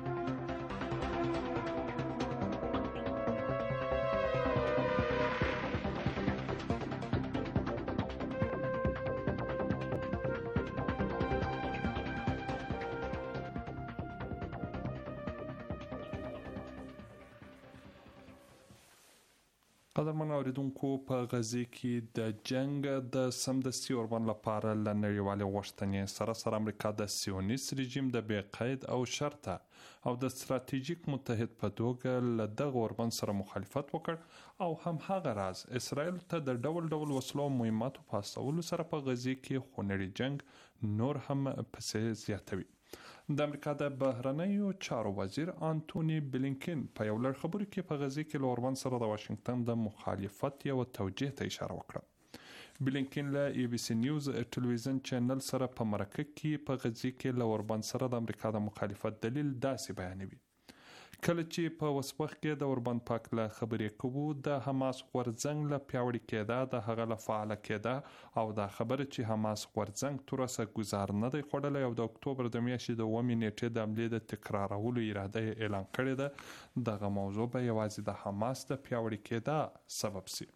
قدرمن اوریدونکو، په غزې کې د جنگ د سمدستي اوربند لپاره له نړیوالې غوښتنې سره سره امریکا د سیونیست رژیم د بې قید او شرطه او د ستراتیژیک متحد په توګه له دغه اوربند سره مخالفت وکړ او هم هغه راز اسرائیل ته د ډول ډول وسلو او مهماتو په استولو سره په غزې کې خونړي جنگ نور هم پسې زیاتوي. د امریکا د بهرنیو چارو وزیر انټونی بلینکن په یو لړ خبرو کې په غزې کې له اوربند سره د واشنگټن د مخالفت یو توجیه ته اشاره وکړه. بلینکن له ای بی سی نیوز ټلویزیون چینل سره په مرکه کې په غزې کې له اوربند سره د امریکا د مخالفت دلیل داسې بیانوي: کله چې په اوس وخت کې د اوربند پاک له خبرې کوو د حماس غورځنګ له پیاوړي کېده د هغه له فعاله کېده او دا خبره چې حماس غورځنګ تر اوسه ګزار نه دی خوړلی او د اکتوبر د میاشتې د 9 نیټې د حملې د تکرارولو اراده یې اعلان کړې ده دغه موضوع به یوازې د حماس د پیاوړي کېده سبب سي.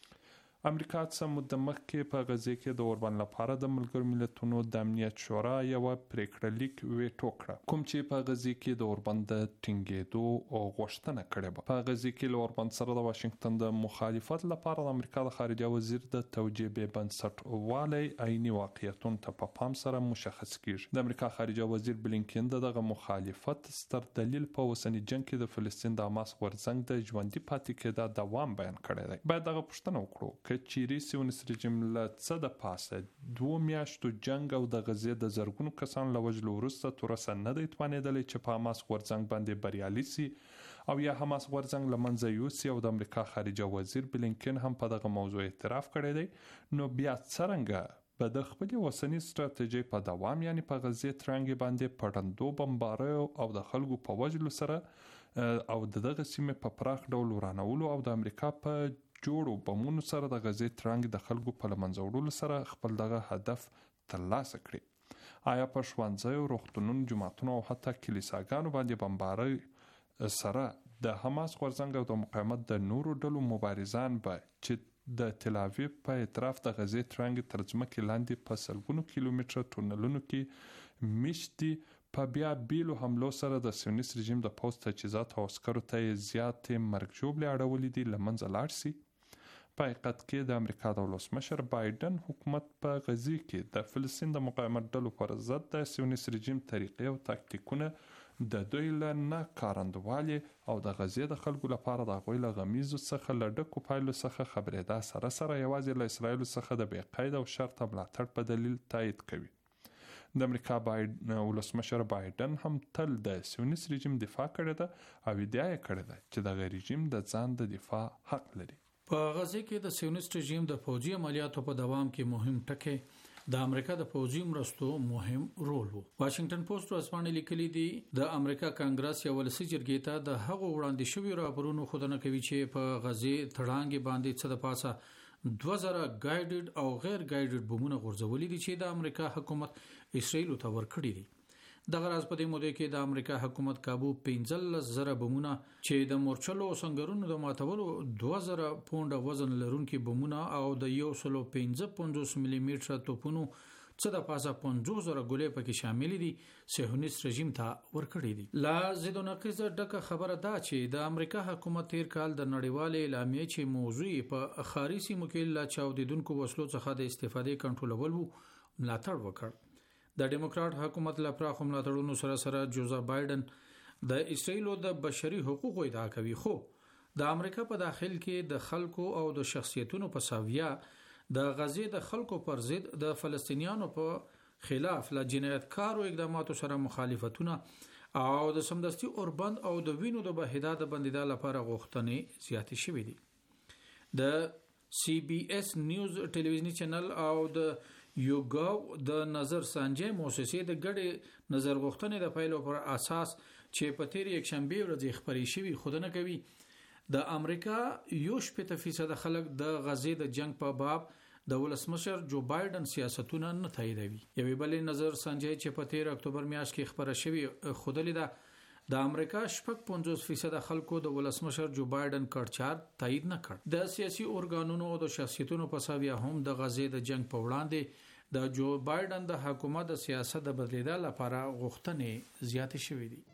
امریکا څه موده مخکې په غزه کې د اوربند لپاره د ملګرو ملتونو د امنیت شورا یو پریکړه لیک ویټو کړه کوم چې په غزه کې د اوربند د ټینګېدو او غوښتنه کړې وه. په غزه کې له اوربند سره د واشنگټن د مخالفت لپاره د امریکا د خارجه وزیر د توجیه بې بنسټوالی عیني واقعیتونو ته په پام سره مشخص کیږي. د امریکا خارجه وزیر بلینکن دغه مخالفت ستر دلیل په اوسني جنگ کې د فلسطین د حماس غورځنګ د ژوندي پاتې کېدا دوام بیان کړی دی. باید دغه پوښتنه وکړو چیرې سیونیست رژیم له څه د پاسه 2 میاشتو جنگ او د غزې د زرګونو کسانو له وژلو وروسته تر اوسه نه دی توانېدلی چې په حماس غورځنګ باندې بریالي سي او یا حماس غورځنګ له منځه یوسي او د امریکا خارجه وزیر بلینکن هم په دغه موضوع اعتراف کړی دی. نو بیا څرنګه به د خپلې اوسنۍ ستراتیژۍ په دوام یعنې په غزې ترنګې باندې پټندو بمباریو او د خلکو په وژلو سره او دغه سیمې په پراخ ډول ورانولو او د امریکا په جوړو بمونو سره د غزې ترنګ د خلکو په له منځه وړلو سره خپل دغه هدف ترلاسه کړي. آیا په ښوونځیو، روغتونونو، جوماتونو او حتی کلیساګانو باندې بمبارۍ سره د حماس غورځنګ او د مقاومت د نورو ډلو مبارزان به چې د تل ابیب په اطراف د غزې ترنګ تر ځمکې لاندې په سلګونو کیلومتره تونلونو کې میشتي په بیا بیلو حملو سره د سیونیست رژیم د پوځ تجهیزات او عسکرو ته یې زیاتې مرګ ژوبلې اړولې دي له منځه لاړ سي. په حقیقت کې د امریکا د ولسمشر بایدن حکومت په غزې کې د فلسطین د مقاومت ډلو پر ضد د سیونیست رژیم طریقې او تاکتیکونه د دوی له نه کارندوالي او د غزې د خلکو لپاره د هغوی له غمیزو څخه له ډکو پایلو څخه خبرېدا سره یوازې له اسرایلو څخه د بې قید او شرطه ملاتړ په دلیل تایید کوي. د امریکا ولسمشر بایدن هم تل د سیونیست رژیم دفاع کړې ده او ادعا یې کړې ده چې دغه رژیم د ځان د دفاع حق لري. په غزه کې د سیونیست رژیم د پوځي عملیاتو په دوام کې مهم ټکی د امریکا د پوځي مرستو مهم رول وو. واشنگټن پوسټ ورځپاڼه لیکلي دي د امریکا کانګرس یو ولسي جرګې ته د هغو وړاندې شوی راپورونو خودنه کوي چې په غزه تړانګې باندې څه د پاسه 2000 ګایډډ او غیر ګایډډ بمونه غورځولي دي چې د امریکا حکومت اسرائیل ته ورکړي دي. دغه راز په دې موده کې د امریکا حکومت کابو 15,000 بمونه چې د مورچلو سنگرونو د ماتولو 2000 پونډه وزن لرونکي بمونه او د 155 ملي میټر توپونو څه د پاسه 50,000 ګولې پکې شامل دي صهیونیست رژیم ته ورکړي دي. لا زید نقیز ډکه خبره ده چې د امریکا حکومت تیر کال د نړیوال اعلامیه چې موضوع په خاري سیمو کې لا چاودیدونکو وسلو څخه د استفادې کنټرولول وو ملاتړ وکړ. د ډیموکرات حکومت لپاره ملاتړونو سره جوزف بایدن د اسرائیل د بشري حقوقو ادعا کوي خو د امریکا په داخل کې د خلکو او د شخصیتونو په ساویه د غزې د خلکو پر ضد د فلسطینیانو په خلاف لا جنایتکارو اقداماتو سره مخالفتونه او د سمدستي اوربند او د وینو د بهیدا د بندیدا لپاره غوښتنې زیاتې شوې دي. د CBS نیوز ټلویزیونی چینل او د یوګاو د نظر سنجي مؤسسې د ګډې نظر غوښتنې د پایلو پر اساس چې په تیر یک شنبه ورځ خبري شوی خودنه کوي د امریکا 80% خلک د غزې د جنگ په باب د ولسمشر جو بایدن سیاستونه نه تاییدوي. یوې بلې نظر سنجي چې په 13 اکتوبر میاشت کې خبره شوی خودلې ده د امریکا 50% خلکو د ولسمشر جو بایدن کړچار تایید نه کړ. د سیاسي اورګانونو او د شخصیتونو په ساویه هم د غزې د جنگ په وړاندې د جو بایدن د حکومت د سیاست د بدلیدا لپاره غوښتنې زیاتې شوې دي.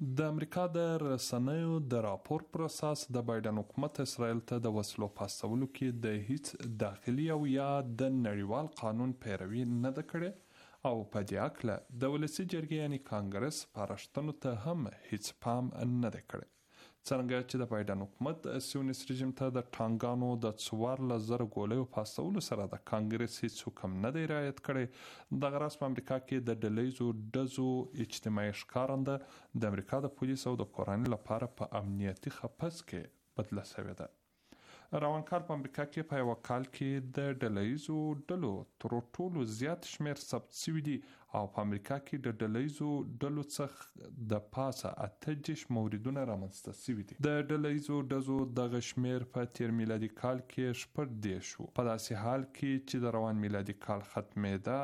د امریکا د رسنیو د راپور پر اساس د بایدن حکومت اسرائیل ته د وسلو پاستولو کې د هیڅ داخلي او یا د نړیوال قانون پیروي نه ده کړې او په دې اړه د ولسي جرګې یعنی کانګرس سپارښتنو ته هم هیڅ پام نه دی کړی. څرنګه چې د بایدن حکومت سیونیست رژیم ته د ټانګانو د 14,000 ګولیو پاستولو سره د کانګرس هیڅ حکم نه دی رعایت کړی. دغه راز په امریکا کې د ډلهییزو ډزو اجتماعي ښکارنده د امریکا د پولیسو او د کورنۍ لپاره په امنیتي خپس کې بدله شوې ده. روان کال په امریکا کې په یو کال کې د ډلهییزو ډلو تر ټولو زیات شمیر ثبت شوي دي او په امریکا کې د ډلهییزو ډلو څخه د پاسه 8 موردونه رامنځته شوي دي. د ډلهییزو ډزو دغه شمیر په تیر میلادي کال کې 14 شو. په داسې حال کې چې د روان میلادي کال ختمېده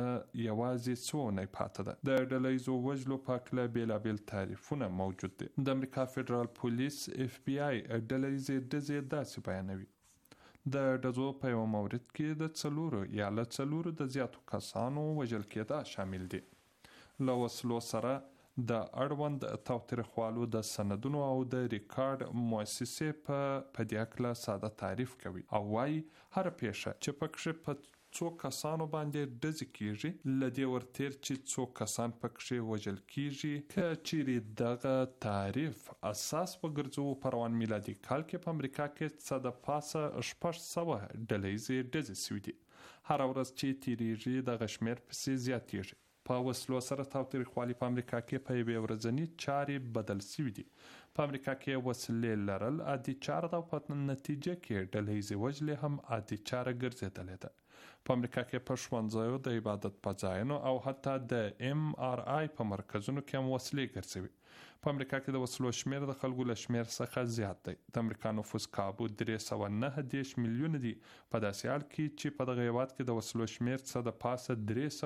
یوازې څو اونۍ پاته ده. د ډلهییزو وژلو په اړه بېلابېل تعریفونه موجود دي. د امریکا فدرال پولیس FBI ډلهییزې ډزې داسې بیانوي: د ډزو په یو مورد کې د 4 یا له 4 د زیاتو کسانو وژل کېدا شامل دي. له وسلو سره د اړوند تاوتریخوالو د سندونو او د ریکارډ مؤسسې په دې اړه ساده تعریف کوي او وايي هر پیښه چې پکې په څو کسانو باندې ډزې کیږي لدې ورتیر چې څو کسان پکې وژل کیږي که چیرې دغه تعریف اساس وګرځو په روان میلادي کال کې په امریکا کې څه د پاسه 600 ډلهییزې ډزې شوي دي. هر ورځ چې تیریږي دغه شمیر پسې زیاتیږي. په وسلو سره تاوتریخوالي په امریکا کې په یوې ورځني چارې بدل شوي دي. په امریکا کې وسلې لرل عادي چاره ده او په نتیجه کې ډلهییزې وژلې هم عادي چاره ګرځېدلې ده. په امریکا کې په ښوونځیو د عبادت په ځایونو او حتی د MRI په مرکزونو کې هم وسلې ګرځوي. په امریکا کې د وسلو شمیر د خلکو له شمیر څخه زیات دی. د امریکا نفوس کابو 319 میلیونه دی. په داسې حال کې چې په دغه هیواد کې د وسلو شمیر څه د پاسه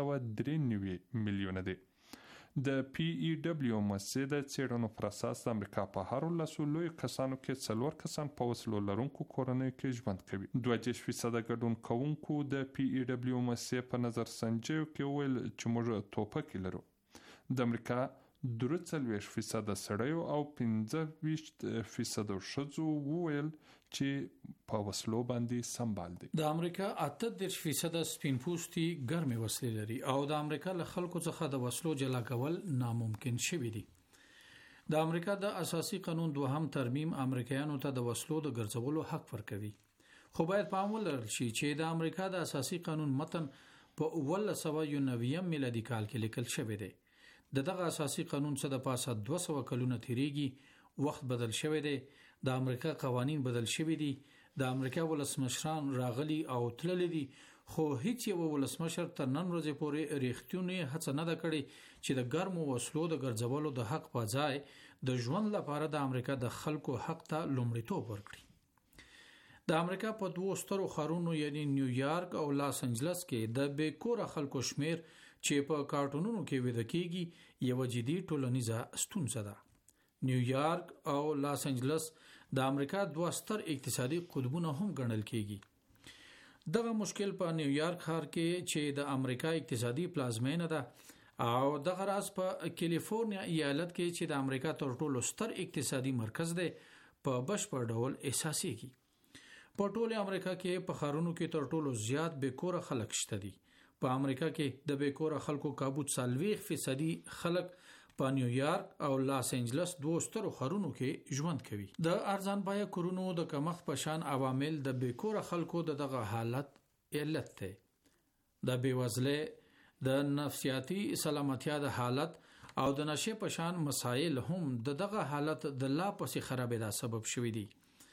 393 میلیونه دی. د PEW مؤسسې د څېړنو پر اساس د امریکا په هر 10 لویو کسانو کې 4 کسان په وسلو لرونکو کورنیو کې ژوند کوي. 22% ګډون کوونکو د PEW مؤسسې په نظر سنجیو کې ویل چې موږ توپک لرو. د امریکا 43% سړیو او 15% ښځو وویل چې په وسلو باندې سمبال دي. د امریکا 38% سپین پوستي ګرمې وسلې لري او د امریکا له خلکو څخه د وسلو جلا کول ناممکن شوی دی. د امریکا د اساسي قانون دوهم ترمیم امریکایانو ته د وسلو د ګرځولو حق ورکوي. خو باید پام ولرل شي چې د امریکا د اساسي قانون متن په 1990 میلادي کال کې لیکل شوی دی. دغه اساسي قانون څخه د پاسه 200 کلونه تیریږي. وخت بدل شوی دی. د امریکا قوانین بدل شوی دي. د امریکا ولسمشران راغلي او تللی دي خو هیڅ یو ولسمشر تر نن ورځې پورې ریښتونی هڅه نه ده کړې چې د ګرمو وسلو د ګرځولو د حق په ځای د ژوند لپاره د امریکا د خلکو حق ته لومړیتوب ورکړي. د امریکا په 2 سترو ښارونو یعنی نیویارک او لاس انجلس کې د بیکوره خلکو شمیر چې په کارټونونو کې ویده کیږي یو جدي ټولنیزه ستونزه ده. نیویارک او لاس انجلس د امریکا 2 ستر اقتصادي قطبونه هم ګڼل کیږي. دغه مشکل په نیویارک ښار کې چې د امریکا اقتصادي پلازمینه ده او دغه راز په کیلیفورنیا ایالت کې چې د امریکا تر ټولو ستر اقتصادي مرکز دی په بشپړ ډول احساسېږي. په ټوله امریکا کې په ښارونو کې تر ټولو زیات بیکوره خلک شته دي. په امریکا کې د بیکوره خلکو کابو 40% خلک په نیویارک او لاس انجلس 2 سترو ښارونو کې ژوند کوي. د ارزان بیه کورونو د کمښت په شان عوامل د بیکوره خلکو دغه حالت علت دی. د بیوزلۍ، د نفسیاتي سلامتیا د حالت او د نشې په شان مسایل هم دغه حالت د لا پسې خرابېدا سبب شوي دي.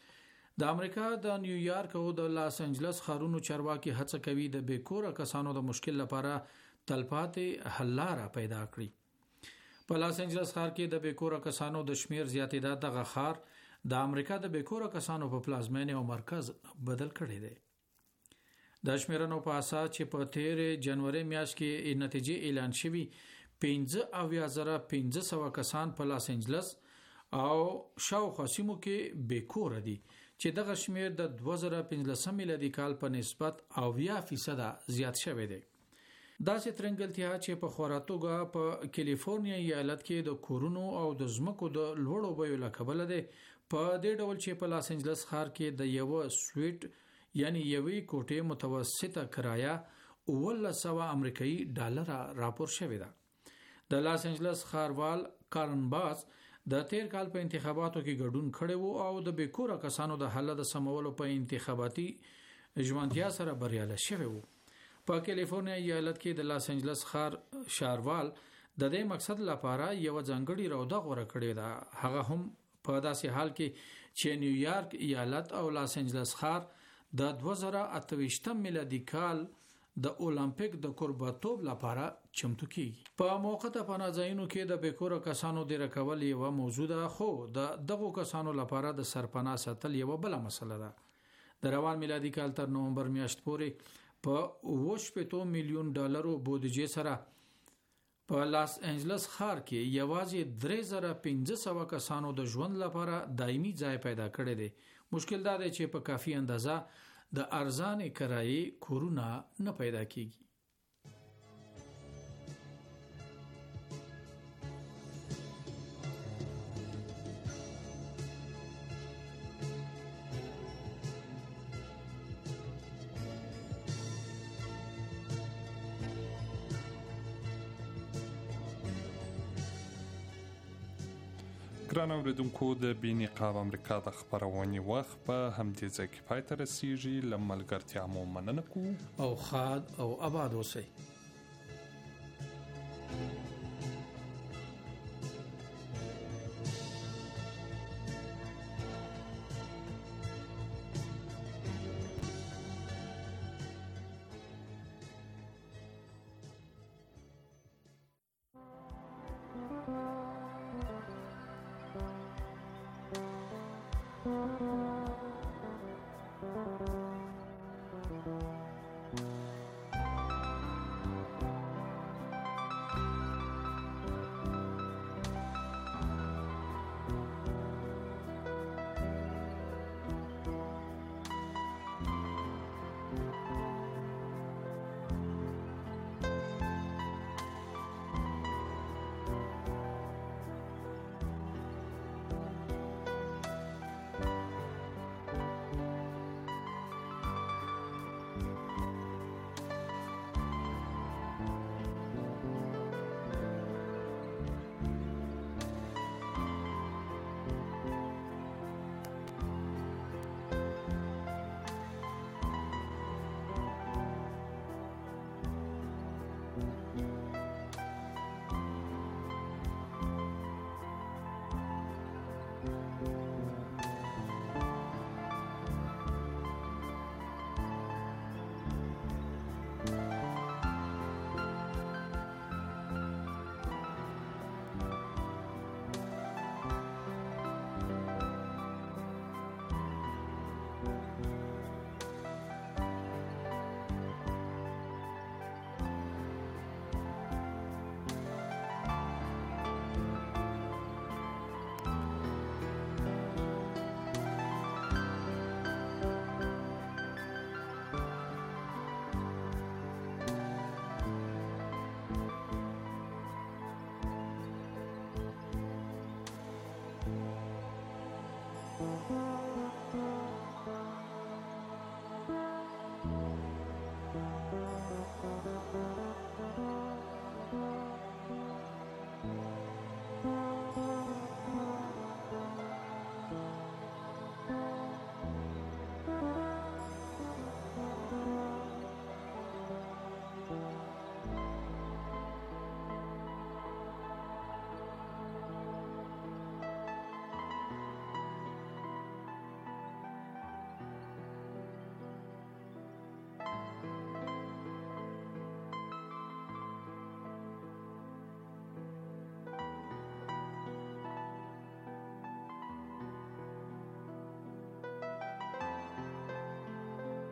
د امریکا د نیویارک او د لاس انجلس ښارونو چارواکي هڅه کوي د بیکوره کسانو د مشکل لپاره تلپاتې حل لاره پیدا کړي. په لاس انجلس ښار کې د بیکوره کسانو د شمیر زیاتېدا دغه ښار د امریکا د بیکوره کسانو په پلازمینه او مرکز بدل کړی دی. د شمیرنو په اساس چې په 13 جنوري میاشت کې نتیجې اعلان شوي 15,500 کسان په لاس انجلس او شاوخوا سیمو کې بیکوره دي چې دغه شمیر د 2015 میلادي کال په نسبت 90% زیات شوی دی. داسې ترنګلتیا چې په خورا توګه په کیلیفورنیا ایالت کې د کورونو او د ځمکو د لوړو بیو له کبله ده په دې ډول چې په لاس انجلس ښار کې د یو سویټ یعنی یوې کوټې متوسطه کرایه 1900 امریکایي ډالر راپور شوې ده. د لاس انجلس ښاروال کارن باس د تیر کال په انتخاباتو کې ګډون کړی وو او د بیکوره کسانو د حل د سمولو په انتخاباتي ژمنتیا سره بریالی شوی وو. په کیلیفورنیا ایالت کې د لاس انجلس ښاروال د دې مقصد لپاره یو ځانګړي روده غوړه کړې ده. هغه هم په داسې حال کې چې نیویارک ایالت او لاس انجلس ښار د 2028 میلادي کال د اولمپیک د قربتوب لپاره چمتو کیږي. په موقته پناهځایونو کې د بیکوره کسانو د رکول یو موضوع ده، خو د دغو کسانو لپاره د سرپناه ساتل یو بل مسله ده. د روان میلادي کال تر نومبر میاشت پورې په 8 میلیون ډالرو بودیجې سره په لاس انجلس ښار کې یوازې 3500 کسانو د ژوند لپاره دایمي ځای پیدا کړی دی. مشکل دا دی چې په کافي اندازه د ارزانه کرایې کورونه نه پیدا کیږي. ګران اوریدونکو د بی نقاب امریکا د خپرونې وخت په همدې ځای کې پای ته رسیږي. له ملګرتیا مو مننه کوو او ښاد او آباد اوسئ.